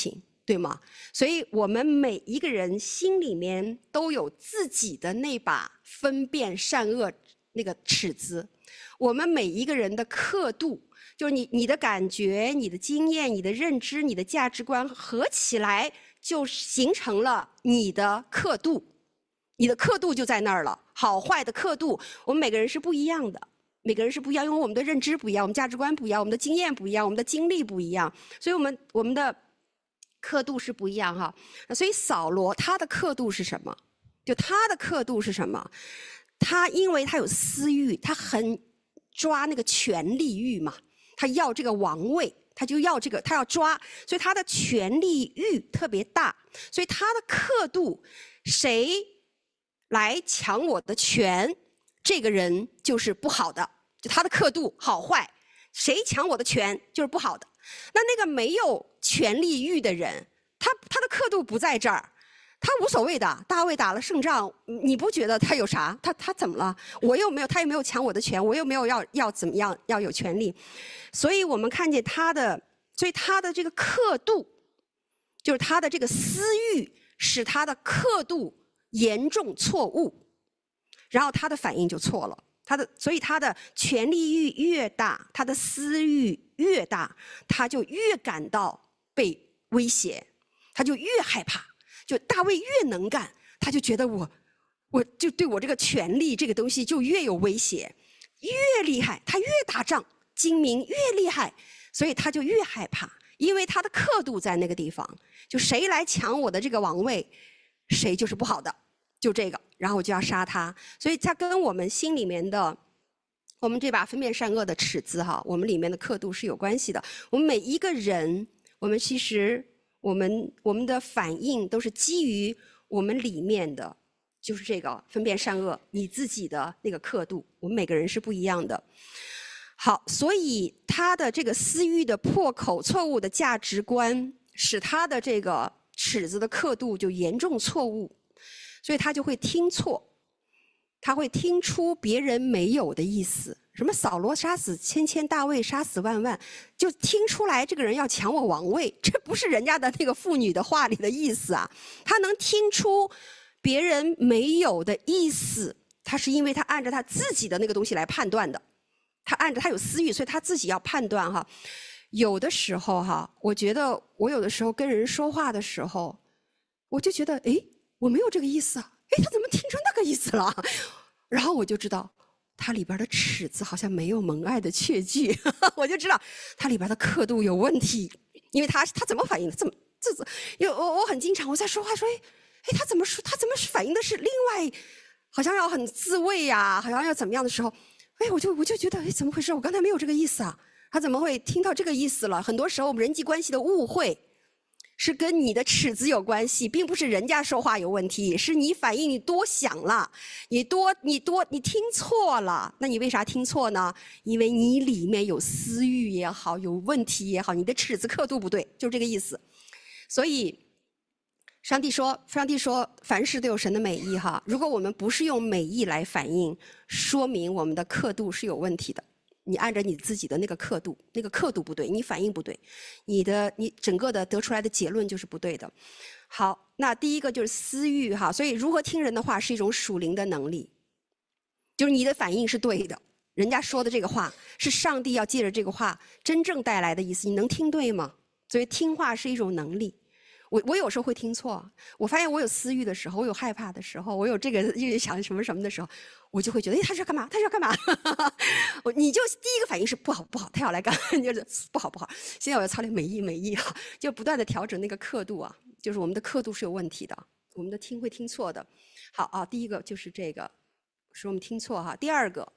对吗？所以我们每一个人心里面都有自己的那把分辨善恶那个尺子，我们每一个人的刻度，就是你的感觉、你的经验、你的认知、你的价值观合起来，就形成了你的刻度。你的刻度就在那儿了，好坏的刻度，我们每个人是不一样的，每个人是不一样，因为我们的认知不一样，我们价值观不一样，我们的经验不一样，我们的经历不一样，所以我们的刻度是不一样哈。所以扫罗他的刻度是什么？就他的刻度是什么？他因为他有私欲，他很抓那个权力欲嘛，他要这个王位，他就要这个，他要抓，所以他的权力欲特别大，所以他的刻度，谁来抢我的权，这个人就是不好的，就他的刻度好坏，谁抢我的权就是不好的。那个没有权力欲的人，他的刻度不在这儿，他无所谓的。大卫打了胜仗，你不觉得他有啥？他怎么了？我又没有，他又没有抢我的权，我又没有要怎么样，要有权利。所以我们看见他的，所以他的这个刻度，就是他的这个私欲，使他的刻度严重错误，然后他的反应就错了。所以他的权力欲越大，他的私欲越大，他就越感到被威胁，他就越害怕。就大卫越能干，他就觉得我就对我这个权力这个东西就越有威胁，越厉害，他越打仗精明越厉害，所以他就越害怕，因为他的刻度在那个地方，就谁来抢我的这个王位，谁就是不好的。就这个，然后我就要杀他。所以它跟我们心里面的，我们这把分辨善恶的尺子哈，我们里面的刻度是有关系的。我们每一个人，我们其实我们的反应都是基于我们里面的，就是这个分辨善恶，你自己的那个刻度，我们每个人是不一样的。好，所以他的这个私欲的破口，错误的价值观，使他的这个尺子的刻度就严重错误。所以他就会听错，他会听出别人没有的意思。什么扫罗杀死千千，大卫杀死万万，就听出来这个人要抢我王位，这不是人家的那个妇女的话里的意思啊。他能听出别人没有的意思，他是因为他按照他自己的那个东西来判断的。他有私欲，所以他自己要判断哈。有的时候哈，我觉得我有的时候跟人说话的时候，我就觉得我没有这个意思啊，他怎么听出那个意思了？然后我就知道，他里边的尺子好像没有蒙爱的确据，我就知道他里边的刻度有问题，因为他怎么反应的？因为我很经常我在说话说，他怎么反应的是另外，好像要很自卫呀，好像要怎么样的时候，我就觉得，怎么回事？我刚才没有这个意思啊，他怎么会听到这个意思了？很多时候我们人际关系的误会。是跟你的尺子有关系，并不是人家说话有问题，是你反应你多想了，你听错了。那你为啥听错呢？因为你里面有私欲也好，有问题也好，你的尺子刻度不对，就是这个意思。所以上帝说凡事都有神的美意哈。如果我们不是用美意来反应，说明我们的刻度是有问题的。你按照你自己的那个刻度不对，你反应不对，你整个的得出来的结论就是不对的。好，那第一个就是私欲哈，所以如何听人的话是一种属灵的能力，就是你的反应是对的，人家说的这个话是上帝要借着这个话真正带来的意思，你能听对吗？所以听话是一种能力。我有时候会听错，我发现我有私欲的时候，我有害怕的时候，我有这个又想什么什么的时候，我就会觉得，他是要干嘛？他是要干嘛？你就第一个反应是不好，他要来干，就是不好。现在我要操练美意哈，就不断的调整那个刻度啊，就是我们的刻度是有问题的，我们的听会听错的。好啊，第一个就是这个，是我们听错哈。第二个，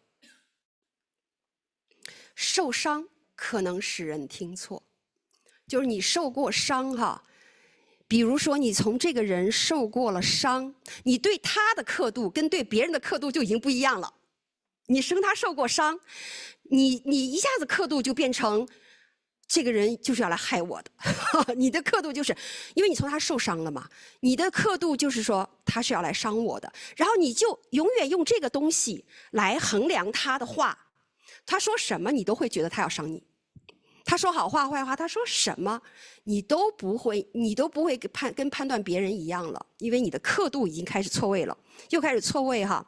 受伤可能使人听错，就是你受过伤哈。比如说你从这个人受过了伤，你对他的刻度跟对别人的刻度就已经不一样了。你生他受过伤，你一下子刻度就变成这个人就是要来害我的你的刻度就是因为你从他受伤了嘛，你的刻度就是说他是要来伤我的，然后你就永远用这个东西来衡量他的话，他说什么你都会觉得他要伤你， 他说好话坏话，他说什么，你都不会跟判断别人一样了，因为你的刻度已经开始错位了，又开始错位哈，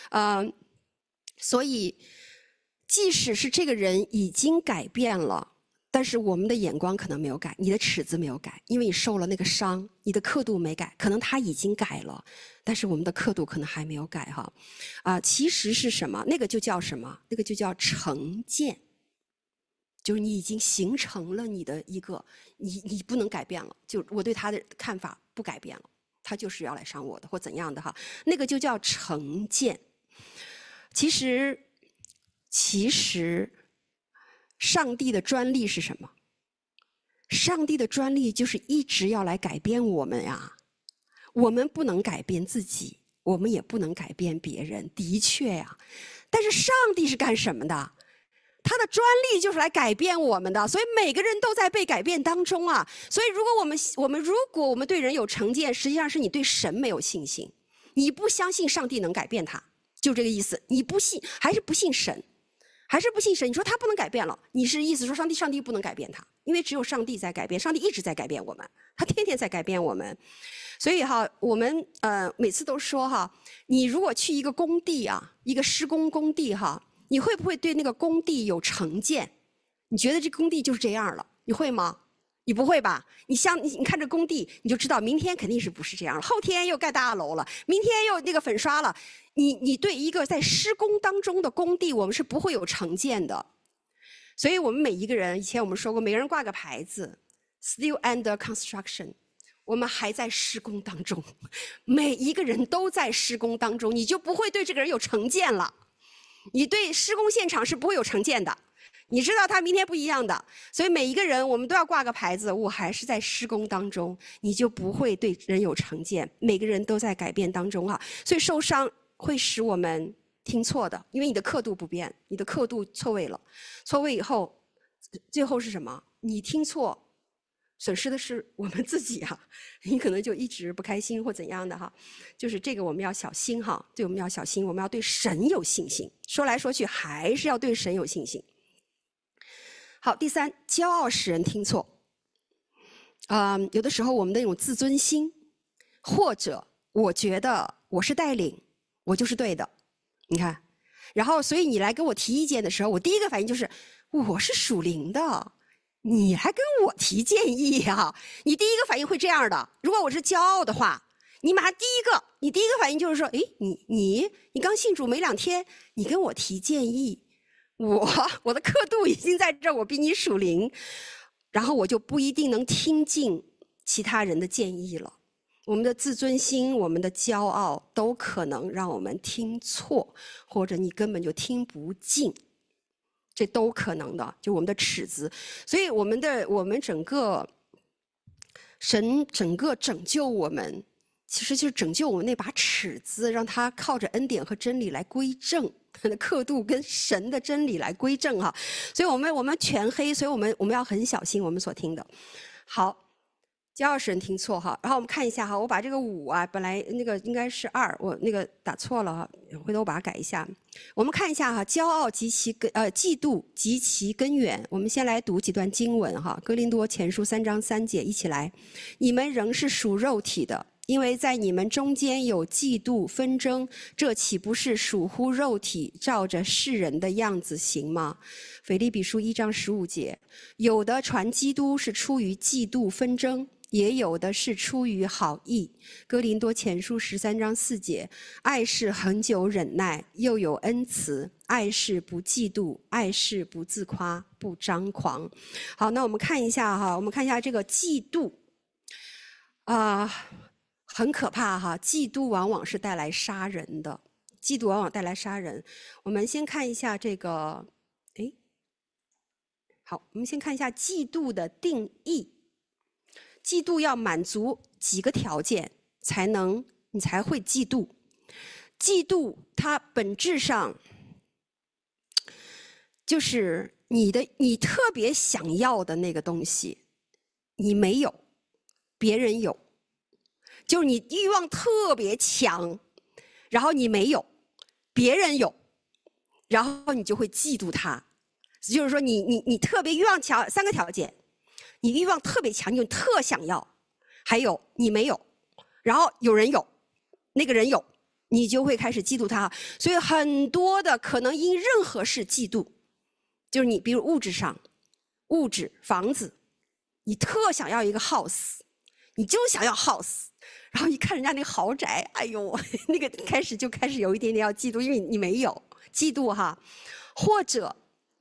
所以即使是这个人已经改变了，但是我们的眼光可能没有改，你的尺子没有改，因为你受了那个伤，你的刻度没改，可能他已经改了，但是我们的刻度可能还没有改哈，其实是什么？那个就叫什么？那个就叫成见。就是你已经形成了你的一个，你不能改变了。就我对他的看法不改变了，他就是要来伤我的或怎样的哈，那个就叫成见。其实，上帝的专利是什么？上帝的专利就是一直要来改变我们呀。我们不能改变自己，我们也不能改变别人，的确呀。但是上帝是干什么的？他的专利就是来改变我们的，所以每个人都在被改变当中啊。所以如果我们对人有成见，实际上是你对神没有信心，你不相信上帝能改变他，就这个意思。你不信，还是不信神，还是不信神？你说他不能改变了，你是意思说上帝不能改变他，因为只有上帝在改变，上帝一直在改变我们，他天天在改变我们。所以哈，我们每次都说哈，你如果去一个工地啊，一个施工工地哈。你会不会对那个工地有成见？你觉得这工地就是这样了，你会吗？你不会吧？你看这工地，你就知道明天肯定是不是这样了，后天又盖大楼了，明天又那个粉刷了。你对一个在施工当中的工地，我们是不会有成见的。所以我们每一个人，以前我们说过，每个人挂个牌子 ，still under construction， 我们还在施工当中，每一个人都在施工当中，你就不会对这个人有成见了。你对施工现场是不会有成见的，你知道他明天不一样的，所以每一个人我们都要挂个牌子，我还是在施工当中，你就不会对人有成见。每个人都在改变当中哈，所以受伤会使我们听错的，因为你的刻度不变，你的刻度错位了，错位以后，最后是什么？你听错。损失的是我们自己啊，你可能就一直不开心或怎样的哈，就是这个我们要小心哈，对我们要小心，我们要对神有信心。说来说去还是要对神有信心。好，第三，骄傲使人听错。有的时候我们的那种自尊心，或者我觉得我是带领，我就是对的，你看，然后所以你来跟我提意见的时候，我第一个反应就是我是属灵的。你还跟我提建议啊？你第一个反应会这样的。如果我是骄傲的话，你马上你第一个反应就是说，哎，你刚信主没2天，你跟我提建议，我的刻度已经在这儿，我比你属灵，然后我就不一定能听进其他人的建议了。我们的自尊心，我们的骄傲，都可能让我们听错，或者你根本就听不进。这都可能的，就我们的尺子，所以我们整个神整个拯救我们，其实就是拯救我们那把尺子，让它靠着恩典和真理来归正，它的刻度跟神的真理来归正哈。所以我们全黑，所以我们要很小心我们所听的。好。骄傲使人听错哈，然后我们看一下哈，我把这个5啊，本来那个应该是2，我那个打错了哈，回头我把它改一下。我们看一下哈，骄傲及其嫉妒及其根源。我们先来读几段经文哈，《哥林多前书》3章3节，一起来。你们仍是属肉体的，因为在你们中间有嫉妒纷争，这岂不是属乎肉体，照着世人的样子行吗？腓立比书1章15节，有的传基督是出于嫉妒纷争，也有的是出于好意。哥林多前书13章4节，爱是恒久忍耐，又有恩慈；爱是不嫉妒，爱是不自夸，不张狂。好，那我们看一下哈，我们看一下这个嫉妒很可怕哈，嫉妒往往是带来杀人的，嫉妒往往带来杀人。我们先看一下这个，好，我们先看一下嫉妒的定义。嫉妒要满足几个条件你才会嫉妒。嫉妒它本质上就是你特别想要的那个东西，你没有，别人有，就是你欲望特别强，然后你没有，别人有，然后你就会嫉妒他。 就是说你特别欲望强，3个条件，你欲望特别强，你就特想要，还有你没有，然后有人有，那个人有，你就会开始嫉妒他。所以很多的可能因任何事嫉妒，就是你比如物质上，物质房子，你特想要一个 house， 你就想要 house。然后一看人家那个豪宅，哎呦，那个开始有一点点要嫉妒，因为你没有，嫉妒哈。或者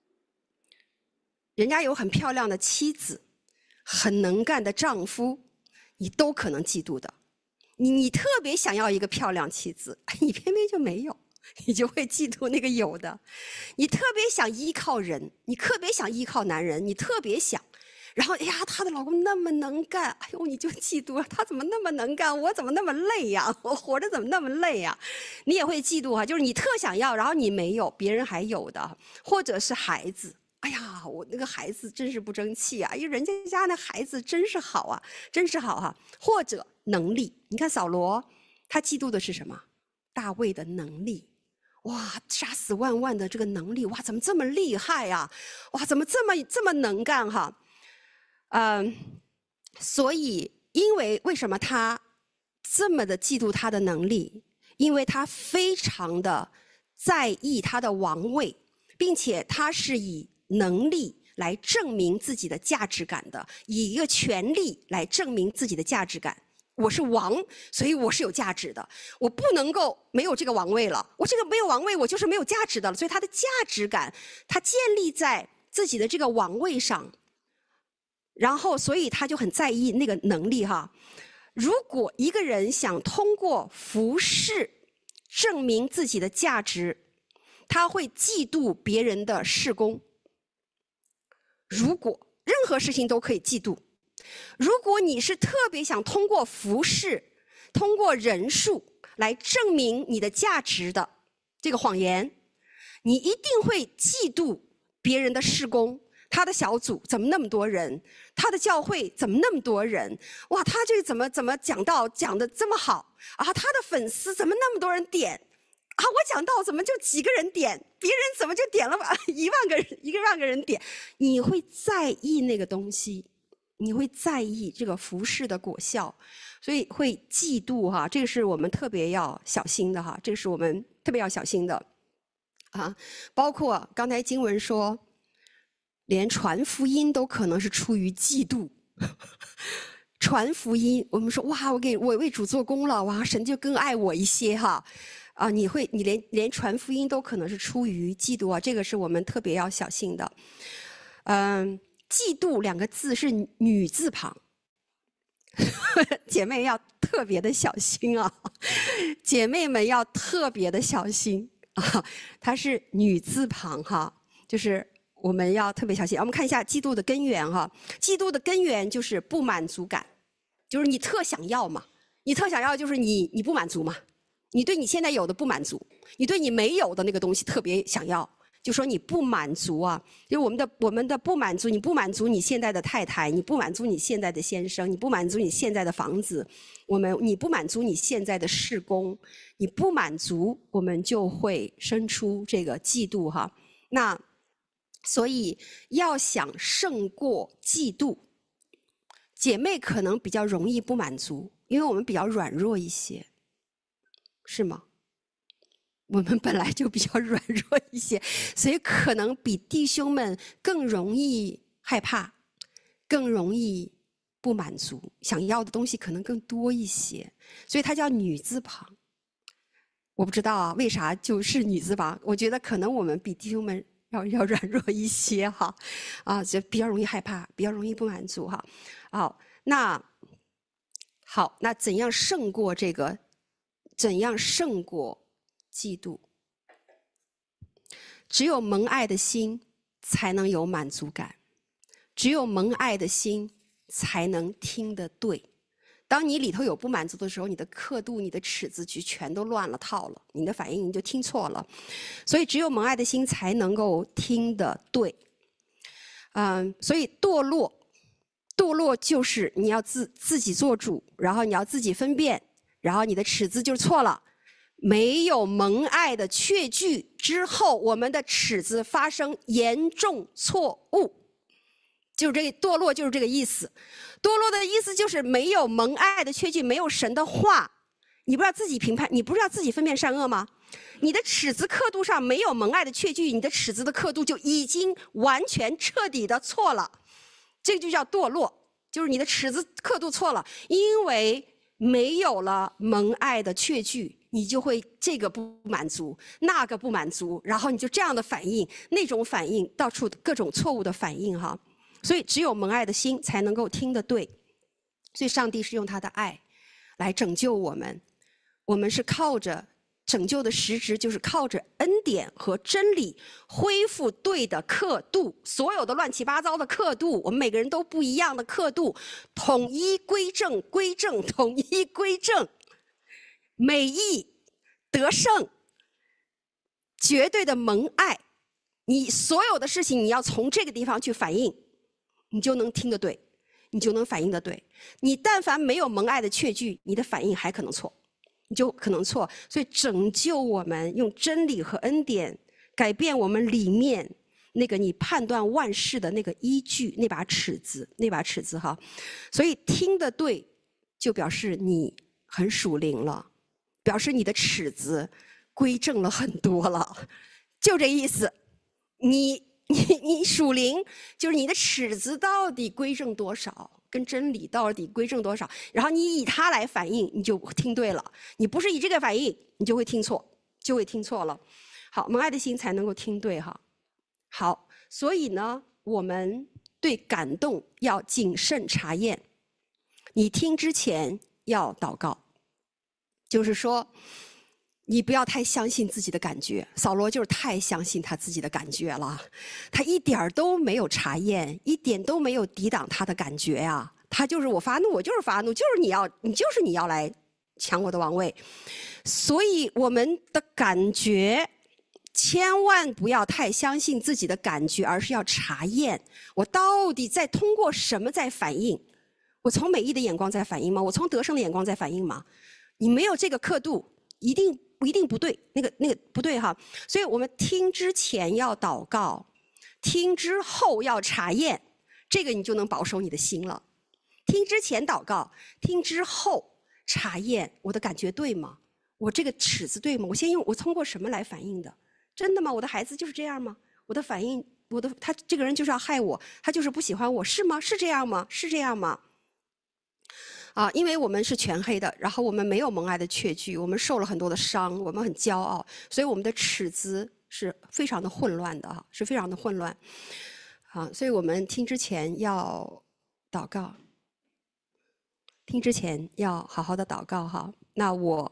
人家有很漂亮的妻子，很能干的丈夫，你都可能嫉妒的。你特别想要一个漂亮妻子，你偏偏就没有，你就会嫉妒那个有的。你特别想依靠人，你特别想依靠男人，你特别想。然后，哎呀，她的老公那么能干，哎呦，你就嫉妒他怎么那么能干，我怎么那么累呀？我活着怎么那么累呀？你也会嫉妒啊，就是你特想要，然后你没有，别人还有的，或者是孩子，哎呀，我那个孩子真是不争气啊，因为人家那孩子真是好啊，真是好哈。或者能力，你看扫罗，他嫉妒的是什么？大卫的能力。哇，杀死万万的这个能力，哇，怎么这么厉害呀？哇，怎么这么能干哈？所以，为什么他这么的嫉妒他的能力？因为他非常的在意他的王位，并且他是以能力来证明自己的价值感的，以一个权力来证明自己的价值感。我是王，所以我是有价值的。我不能够没有这个王位了，我这个没有王位，我就是没有价值的了。所以他的价值感，他建立在自己的这个王位上。然后，所以他就很在意那个能力哈。如果一个人想通过服侍证明自己的价值，他会嫉妒别人的事工。如果任何事情都可以嫉妒，如果你是特别想通过服侍、通过人数来证明你的价值的这个谎言，你一定会嫉妒别人的事工。他的小组怎么那么多人？他的教会怎么那么多人？哇，他这个怎么讲道讲得这么好啊？他的粉丝怎么那么多人点啊？我讲道怎么就几个人点？别人怎么就点了1万个人，1万个人点？你会在意那个东西，你会在意这个服事的果效，所以会嫉妒哈。这个是我们特别要小心的哈，这个是我们特别要小心的啊。包括刚才经文说，连传福音都可能是出于嫉妒。传福音，我们说哇，我为主做工了，哇，神就更爱我一些哈。啊，你连传福音都可能是出于嫉妒啊，这个是我们特别要小心的。嫉妒2个字是女字旁，姐妹要特别的小心啊，姐妹们要特别的小心啊，它是女字旁哈，就是我们要特别小心。我们看一下嫉妒的根源哈，嫉妒的根源就是不满足感，就是你特想要嘛，你特想要就是你不满足嘛，你对你现在有的不满足，你对你没有的那个东西特别想要，就说你不满足啊，因为我们的不满足，你不满足你现在的太太，你不满足你现在的先生，你不满足你现在的房子，你不满足你现在的事工，你不满足，我们就会生出这个嫉妒哈。那所以要想胜过嫉妒，姐妹可能比较容易不满足，因为我们比较软弱一些，是吗？我们本来就比较软弱一些，所以可能比弟兄们更容易害怕，更容易不满足，想要的东西可能更多一些，所以它叫女字旁。我不知道啊，为啥就是女字旁？我觉得可能我们比弟兄们要软弱一些哈，啊，就比较容易害怕，比较容易不满足哈。好，那怎样胜过这个？怎样胜过嫉妒？只有蒙爱的心才能有满足感，只有蒙爱的心才能听得对。当你里头有不满足的时候，你的刻度、你的尺子就全都乱了套了，你的反应你就听错了。所以只有蒙爱的心才能够听得对。所以堕落就是你要自己做主，然后你要自己分辨，然后你的尺子就错了， 没有蒙爱的确据之后，我们的尺子发生严重错误，就是这个堕落，就是这个意思。堕落的意思就是没有蒙爱的确据，没有神的话，你不知道自己评判，你不知道自己分辨善恶吗？你的尺子刻度上没有蒙爱的确据，你的尺子的刻度就已经完全彻底的错了，这个就叫堕落，就是你的尺子刻度错了，因为没有了蒙爱的确据。你就会这个不满足，那个不满足，然后你就这样的反应，那种反应，到处各种错误的反应哈。所以只有蒙爱的心才能够听得对。所以上帝是用他的爱来拯救我们，我们是靠着拯救的实质，就是靠着恩典和真理恢复对的刻度，所有的乱七八糟的刻度，我们每个人都不一样的刻度，统一归正，归正，统一归正。美意得胜，绝对的蒙爱，你所有的事情你要从这个地方去反应，你就能听得对，你就能反应得对。你但凡没有蒙爱的确据，你的反应还可能错，你就可能错。所以拯救我们，用真理和恩典改变我们里面那个你判断万事的那个依据，那把尺子哈。所以听得对，就表示你很属灵了。表示你的尺子归正了很多了，就这意思。你属灵，就是你的尺子到底归正多少，跟真理到底归正多少，然后你以它来反应，你就听对了。你不是以这个反应，你就会听错，就会听错了。好，蒙爱的心才能够听对哈。好，所以呢，我们对感动要谨慎查验。你听之前要祷告。就是说，你不要太相信自己的感觉。扫罗就是太相信他自己的感觉了，他一点都没有查验，一点都没有抵挡他的感觉呀。他就是我发怒，我就是发怒，就是你要来抢我的王位。所以我们的感觉千万不要太相信自己的感觉，而是要查验我到底在通过什么在反应。我从美意的眼光在反应吗？我从得胜的眼光在反应吗？你没有这个刻度，一定不对，那个不对哈。所以我们听之前要祷告，听之后要查验，这个你就能保守你的心了。听之前祷告，听之后查验，我的感觉对吗？我这个尺子对吗？我通过什么来反应的？真的吗？我的孩子就是这样吗？我的反应，他这个人就是要害我，他就是不喜欢我，是吗？是这样吗？是这样吗？因为我们是全黑的，然后我们没有蒙爱的确据，我们受了很多的伤，我们很骄傲，所以我们的尺子是非常的混乱的，是非常的混乱。所以我们听之前要祷告，听之前要好好的祷告哈。那我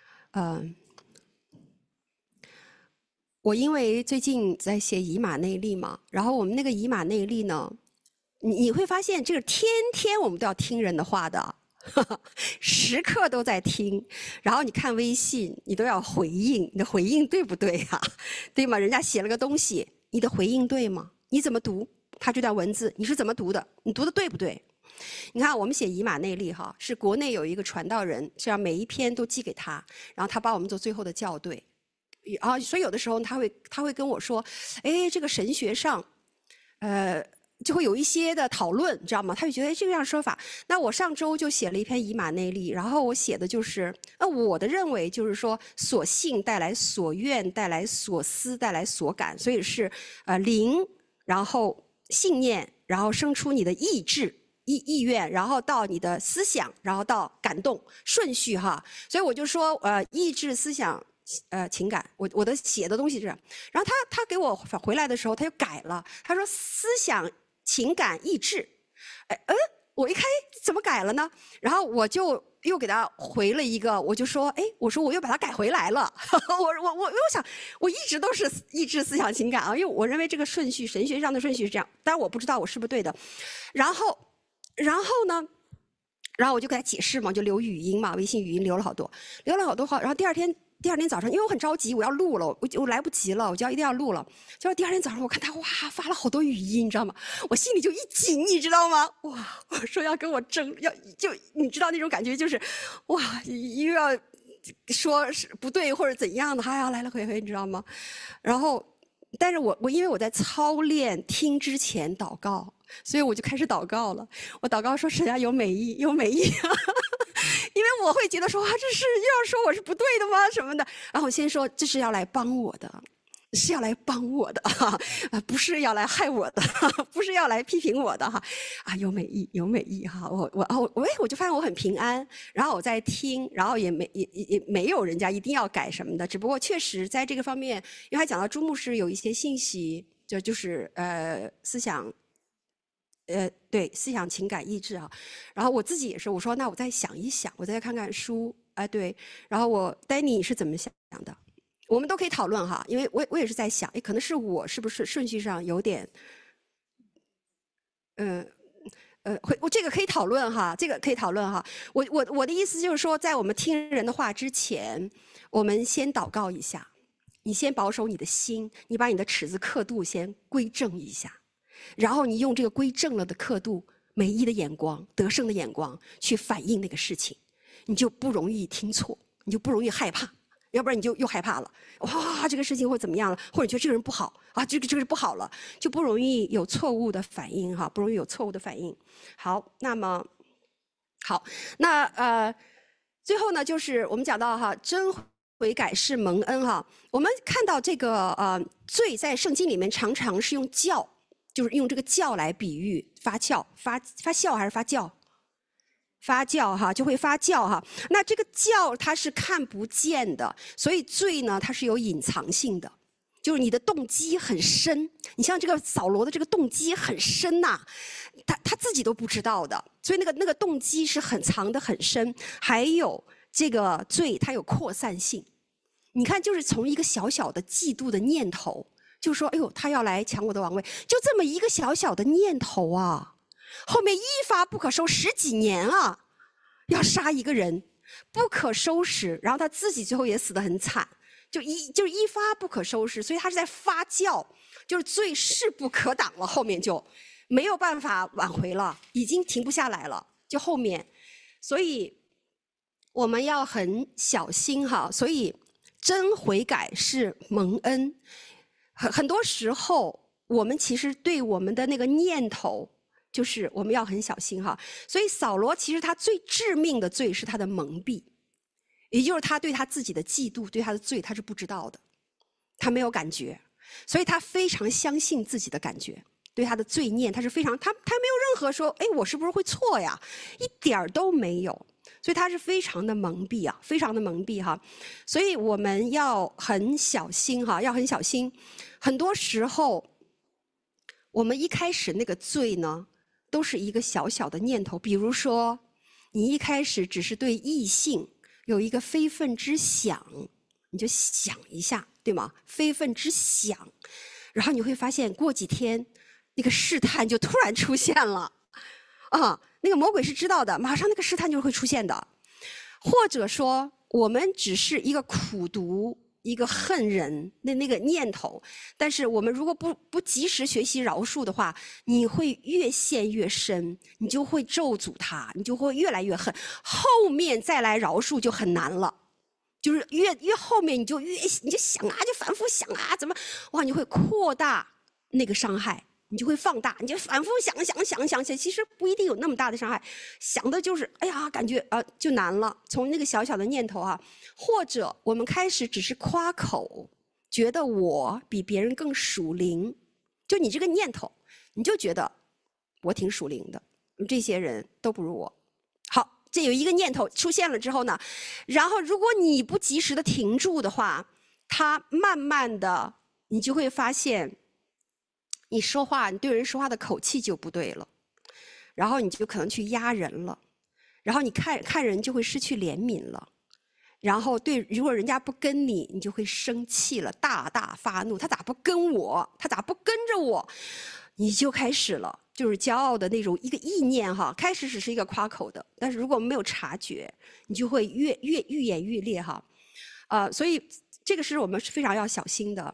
因为最近在写以马内利嘛，然后我们那个以马内利呢，你会发现这个天天我们都要听人的话的。时刻都在听，然后你看微信，你都要回应，你的回应对不对啊？对吗？人家写了个东西，你的回应对吗？你怎么读他这段文字？你是怎么读的？你读的对不对？你看我们写以马内利哈，是国内有一个传道人，是要每一篇都寄给他，然后他帮我们做最后的校对。所以有的时候他会跟我说，哎，这个神学上，就会有一些的讨论，你知道吗？他就觉得这个样说法。那我上周就写了一篇以马内利，然后我写的就是，我的认为就是说，所信带来所愿，带来所思，带来所感，所以是灵，然后信念，然后生出你的意志、意愿，然后到你的思想，然后到感动，顺序哈。所以我就说，意志、思想。情感，我的写的东西是，然后他给我回来的时候，他又改了，他说思想、情感、意志，我一看怎么改了呢？然后我就又给他回了一个，我就说，我说我又把它改回来了，我想我一直都是意志、思想、情感啊，因为我认为这个顺序，神学上的顺序是这样，当然我不知道我是不是对的，然后呢？然后我就给他解释嘛，就留语音嘛，微信语音留了好多话，然后第二天早上，因为我很着急，我要录了，我来不及了，我就一定要录了。结果第二天早上，我看他发了好多语音，你知道吗？我心里就一紧，你知道吗？哇，我说要跟我争，你知道那种感觉就是，哇，又要说是不对或者怎样的，哎呀来来回回，你知道吗？然后，但是我因为我在操练听之前祷告，所以我就开始祷告了。我祷告说神啊，有美意，有美意。因为我会觉得说啊，这是要说我是不对的吗？什么的。然后我先说这是要来帮我的。是要来帮我的哈，不是要来害我的，不是要来批评我的哈，啊，有美意，有美意哈，我就发现我很平安，然后我在听，然后也没有人家一定要改什么的，只不过确实在这个方面，因为他讲到朱牧师有一些信息，就是思想。对，思想、情感、意志啊，然后我自己也是，我说那我再想一想，我再看看书，对，然后Danny 是怎么想的？我们都可以讨论哈，因为我也是在想，可能是我是不是顺序上有点，我这个可以讨论哈，这个可以讨论哈。我的意思就是说，在我们听人的话之前，我们先祷告一下，你先保守你的心，你把你的尺子刻度先归正一下。然后你用这个归正了的刻度、美意的眼光、得胜的眼光去反映那个事情，你就不容易听错，你就不容易害怕，要不然你就又害怕了。哇，这个事情会怎么样了？或者觉得这个人不好啊，这个不好了，就不容易有错误的反应哈，不容易有错误的反应。好，那么好，那最后呢，就是我们讲到哈，真悔改是蒙恩哈。我们看到这个罪在圣经里面常常是用酵。就是用这个酵来比喻发酵，发酵还是发酵？发酵哈，就会发酵哈。那这个酵它是看不见的，所以罪呢它是有隐藏性的，就是你的动机很深。你像这个扫罗的这个动机很深呐，他自己都不知道的，所以那个动机是很藏得很深。还有这个罪它有扩散性，你看就是从一个小小的嫉妒的念头。就说，哎呦，他要来抢我的王位，就这么一个小小的念头啊，后面一发不可收，10几年啊，要杀一个人，不可收拾，然后他自己最后也死得很惨，就是一发不可收拾，所以他是在发酵，就是罪势不可挡了，后面就没有办法挽回了，已经停不下来了，就后面，所以我们要很小心哈，所以真悔改是蒙恩。很多时候，我们其实对我们的那个念头，就是我们要很小心哈。所以扫罗其实他最致命的罪是他的蒙蔽，也就是他对他自己的嫉妒，对他的罪他是不知道的，他没有感觉，所以他非常相信自己的感觉，对他的罪念他是非常他没有任何说，哎，我是不是会错呀？一点儿都没有。所以他是非常的蒙蔽啊，非常的蒙蔽哈，所以我们要很小心哈，要很小心。很多时候，我们一开始那个罪呢，都是一个小小的念头，比如说，你一开始只是对异性有一个非分之想，你就想一下，对吗？非分之想，然后你会发现过几天，那个试探就突然出现了，啊。那个魔鬼是知道的，马上那个试探就会出现的，或者说我们只是一个苦毒、一个恨人的那个念头，但是我们如果不及时学习饶恕的话，你会越陷越深，你就会咒诅他，你就会越来越恨，后面再来饶恕就很难了，就是越后面你就想啊，就反复想啊，怎么哇，你会扩大那个伤害。你就会放大，你就反复想，其实不一定有那么大的伤害，想的就是哎呀，感觉就难了。从那个小小的念头啊，或者我们开始只是夸口，觉得我比别人更属灵，就你这个念头，你就觉得我挺属灵的，这些人都不如我。好，这有一个念头出现了之后呢，然后如果你不及时的停住的话，它慢慢的你就会发现。你说话，你对人说话的口气就不对了，然后你就可能去压人了，然后你看人就会失去怜悯了，然后如果人家不跟你，你就会生气了，大发怒，他咋不跟我？他咋不跟着我？你就开始了，就是骄傲的那种一个意念哈，开始只是一个夸口的，但是如果没有察觉，你就会愈演愈烈哈，所以这个是我们是非常要小心的，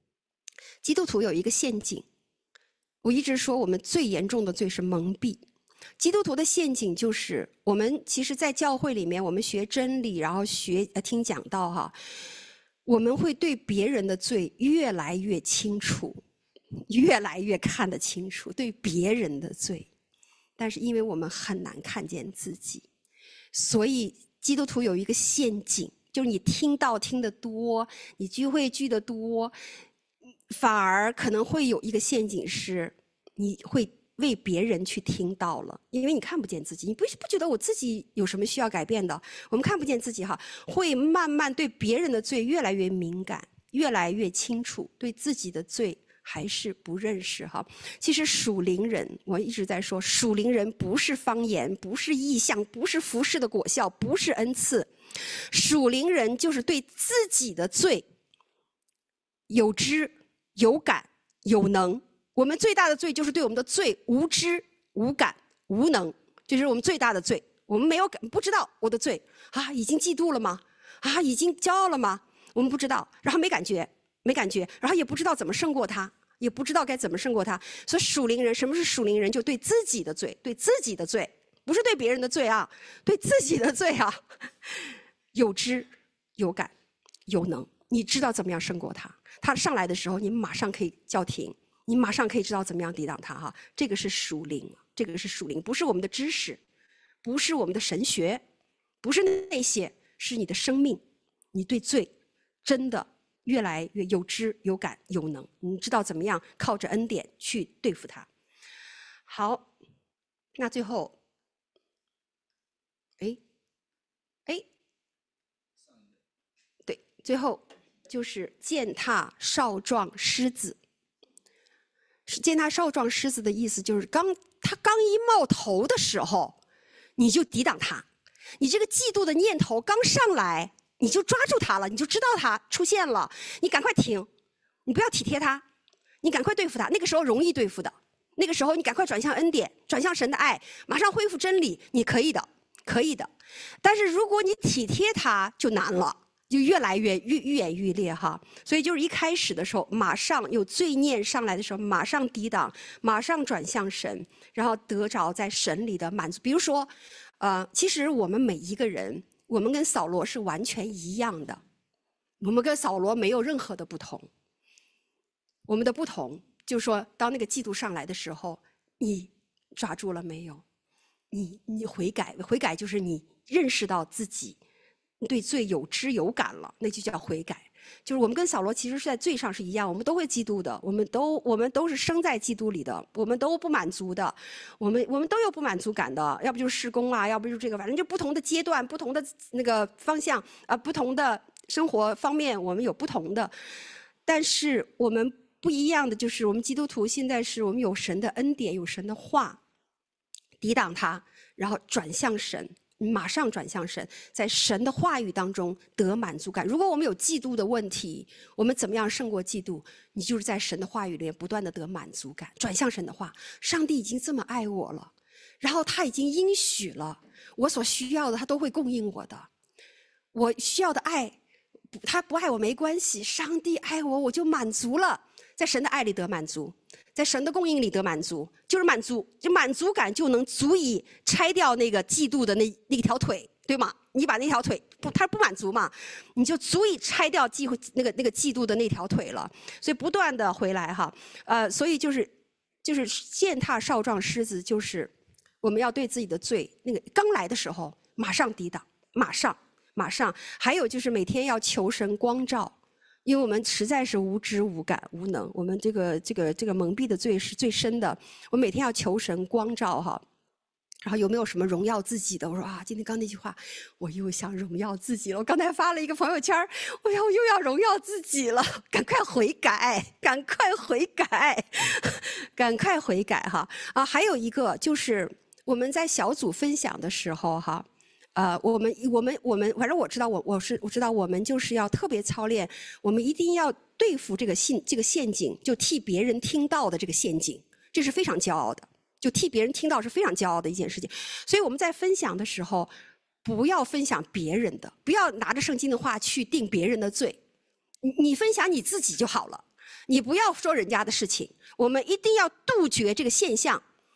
基督徒有一个陷阱，我一直说我们最严重的罪是蒙蔽， 基督徒的陷阱就是我们其实在教会里面，我们学真理，然后听讲道哈，我们会对别人的罪越来越清楚，越来越看得清楚，对别人的罪。但是因为我们很难看见自己，所以基督徒有一个陷阱，就是你听道听得多，你聚会聚得多，反而可能会有一个陷阱是，你会为别人去听到了，因为你看不见自己，你不觉得我自己有什么需要改变的？我们看不见自己哈，会慢慢对别人的罪越来越敏感，越来越清楚，对自己的罪还是不认识哈。其实属灵人，我一直在说，属灵人不是方言，不是异象，不是服事的果效，不是恩赐。属灵人就是对自己的罪有知、有感、有能。我们最大的罪就是对我们的罪无知、无感、无能，这是我们最大的罪。我们没有不知道我的罪啊，已经嫉妒了吗？啊，已经骄傲了吗？我们不知道，然后没感觉，然后也不知道怎么胜过他，也不知道该怎么胜过他。所以属灵人，什么是属灵人？就对自己的罪，对自己的罪，不是对别人的罪啊，对自己的罪啊，有知、有感、有能，你知道怎么样胜过他。他上来的时候，你马上可以叫停。你马上可以知道怎么样抵挡它哈，这个是属灵，这个是属灵，不是我们的知识，不是我们的神学，不是那些，是你的生命，你对罪真的越来越有知、有感、有能，你知道怎么样靠着恩典去对付它。好，那最后，对，最后就是践踏少壮狮子。践踏少壮狮子的意思就是他刚一冒头的时候，你就抵挡他。你这个嫉妒的念头刚上来，你就抓住他了，你就知道他出现了，你赶快停，你不要体贴他，你赶快对付他。那个时候容易对付的，那个时候你赶快转向恩典，转向神的爱，马上恢复真理，你可以的，可以的。但是如果你体贴他，就难了。就越来越愈演愈烈哈，所以就是一开始的时候，马上有罪念上来的时候，马上抵挡，马上转向神，然后得着在神里的满足。比如说，其实我们每一个人，我们跟扫罗是完全一样的，我们跟扫罗没有任何的不同。我们的不同就是说，当那个嫉妒上来的时候，你抓住了没有？你悔改，悔改就是你认识到自己对罪有知有感了，那就叫悔改。就是我们跟扫罗其实是在罪上是一样，我们都会嫉妒的，我们都是生在嫉妒里的，我们都不满足的，我们都有不满足感的，要不就是施工啊，要不就是这个，反正就不同的阶段、不同的那个方向不同的生活方面，我们有不同的。但是我们不一样的就是，我们基督徒现在是我们有神的恩典，有神的话，抵挡它，然后转向神。马上转向神，在神的话语当中得满足感。如果我们有嫉妒的问题，我们怎么样胜过嫉妒？你就是在神的话语里面不断的得满足感，转向神的话。上帝已经这么爱我了，然后他已经应许了，我所需要的他都会供应我的。我需要的爱，他不爱我没关系，上帝爱我，我就满足了。在神的爱里得满足，在神的供应里得满足，就是满足，就满足感就能足以拆掉那个嫉妒的那条腿，对吗？你把那条腿他不满足嘛，你就足以拆掉那个嫉妒的那条腿了。所以不断的回来哈，所以就是践踏少壮狮子，就是我们要对自己的罪，那个刚来的时候马上抵挡，马上。还有就是每天要求神光照。因为我们实在是无知无感无能，我们这个蒙蔽的罪是最深的。我每天要求神光照哈，然后有没有什么荣耀自己的？我说啊，今天刚那句话，我又想荣耀自己了。我刚才发了一个朋友圈，我又要荣耀自己了，赶快悔改，赶快悔改，赶快悔改哈！还有一个就是我们在小组分享的时候哈。我们，反正我知道，我知道，我们就是要特别操练，我们一定要对付这个陷阱，就替别人听到的这个陷阱，这是非常骄傲的，就替别人听到是非常骄傲的一件事情。所以我们在分享的时候，不要分享别人的，不要拿着圣经的话去定别人的罪，你分享你自己就好了，你不要说人家的事情。我们一定要杜绝这个现象。就是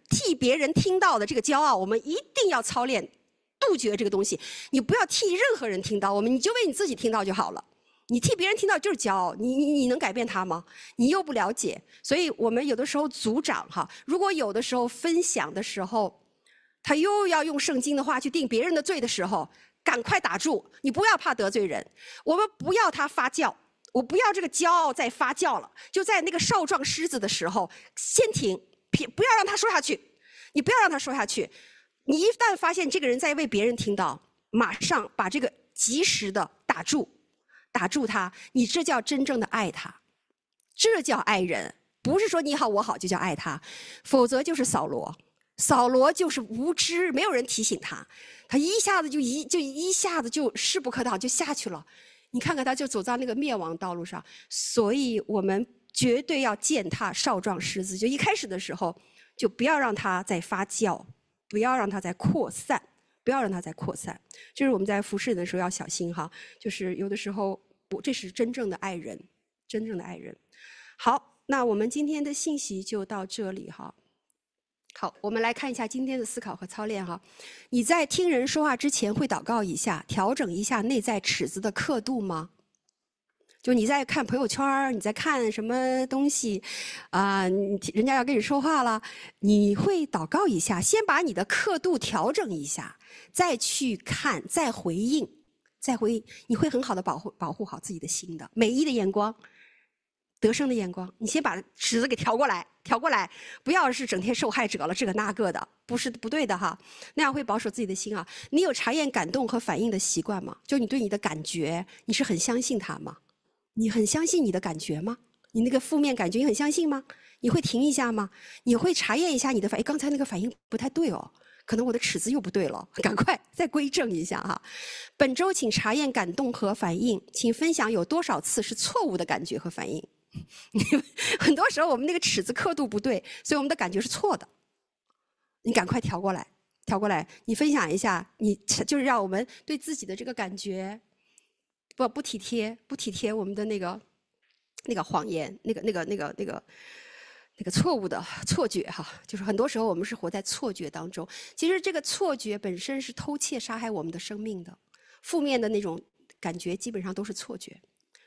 替别人听到的这个骄傲，我们一定要操练，杜绝这个东西。你不要替任何人听到，你就为你自己听到就好了。你替别人听到就是骄傲，你能改变他吗？你又不了解，所以我们有的时候组长哈，如果有的时候分享的时候，他又要用圣经的话去定别人的罪的时候，赶快打住，你不要怕得罪人，我们不要他发酵，我不要这个骄傲再发酵了，就在那个少壮狮子的时候，先停，不要让他说下去，你不要让他说下去，你一旦发现这个人在为别人听到，马上把这个及时的打住他，你这叫真正的爱他，这叫爱人，不是说你好我好就叫爱他，否则就是扫罗就是无知，没有人提醒他，他一下子就势不可挡就下去了。你看看他就走到那个灭亡道路上，所以我们绝对要践踏少壮狮子，就一开始的时候就不要让它再发酵，不要让它再扩散，不要让它再扩散。就是我们在服侍人的时候要小心哈，就是有的时候这是真正的爱人，真正的爱人。好，那我们今天的信息就到这里哈。好，我们来看一下今天的思考和操练哈。你在听人说话之前会祷告一下，调整一下内在尺子的刻度吗？就你在看朋友圈，你在看什么东西，人家要跟你说话了，你会祷告一下，先把你的刻度调整一下，再去看，再回应，你会很好的保护好自己的心的，美意的眼光。得胜的眼光，你先把尺子给调过来，不要是整天受害者了，这个那个的，不对的哈，那样会保守自己的心啊。你有察验感动和反应的习惯吗？就你对你的感觉，你是很相信它吗？你很相信你的感觉吗？你那个负面感觉，你很相信吗？你会停一下吗？你会察验一下你的反应？刚才那个反应不太对哦，可能我的尺子又不对了，赶快再归正一下哈。本周请察验感动和反应，请分享有多少次是错误的感觉和反应。很多时候我们那个尺子刻度不对，所以我们的感觉是错的。你赶快调过来，你分享一下，你就是让我们对自己的这个感觉不体贴我们的那个谎言，那个错误的错觉哈，就是很多时候我们是活在错觉当中。其实这个错觉本身是偷窃杀害我们的生命的，负面的那种感觉基本上都是错觉，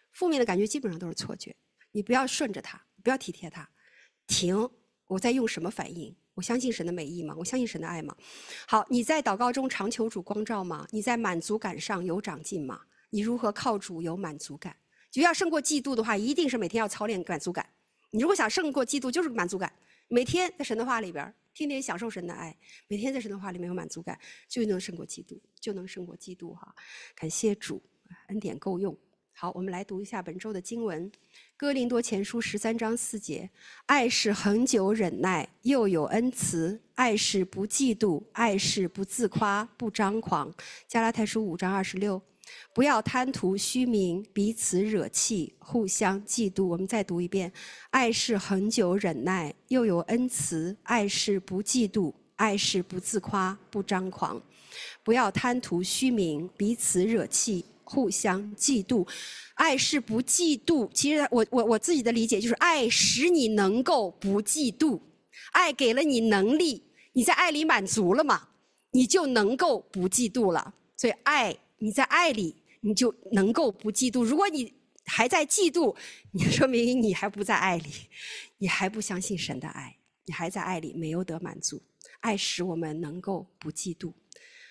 你不要顺着它，不要体贴它，停！我在用什么反应？我相信神的美意吗？我相信神的爱吗？好，你在祷告中常求主光照吗？你在满足感上有长进吗？你如何靠主有满足感？就要胜过嫉妒的话，一定是每天要操练满足感。你如果想胜过嫉妒，就是满足感。每天在神的话里边，天天享受神的爱，每天在神的话里面有满足感，就能胜过嫉妒，哈！感谢主，恩典够用。好，我们来读一下本周的经文，《哥林多前书》13章4节：爱是恒久忍耐，又有恩慈；爱是不嫉妒，爱是不自夸，不张狂。加拉太书5章26：不要贪图虚名，彼此惹气，互相嫉妒。我们再读一遍：爱是恒久忍耐，又有恩慈；爱是不嫉妒，爱是不自夸，不张狂。不要贪图虚名，彼此惹气，互相嫉妒。爱是不嫉妒，其实我自己的理解就是爱使你能够不嫉妒，爱给了你能力，你在爱里满足了嘛，你就能够不嫉妒了。所以你在爱里你就能够不嫉妒，如果你还在嫉妒，你说明你还不在爱里，你还不相信神的爱，你还在爱里没有得满足。爱使我们能够不嫉妒，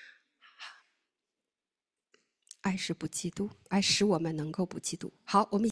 爱是不嫉妒，爱使我们能够不嫉妒。好，我们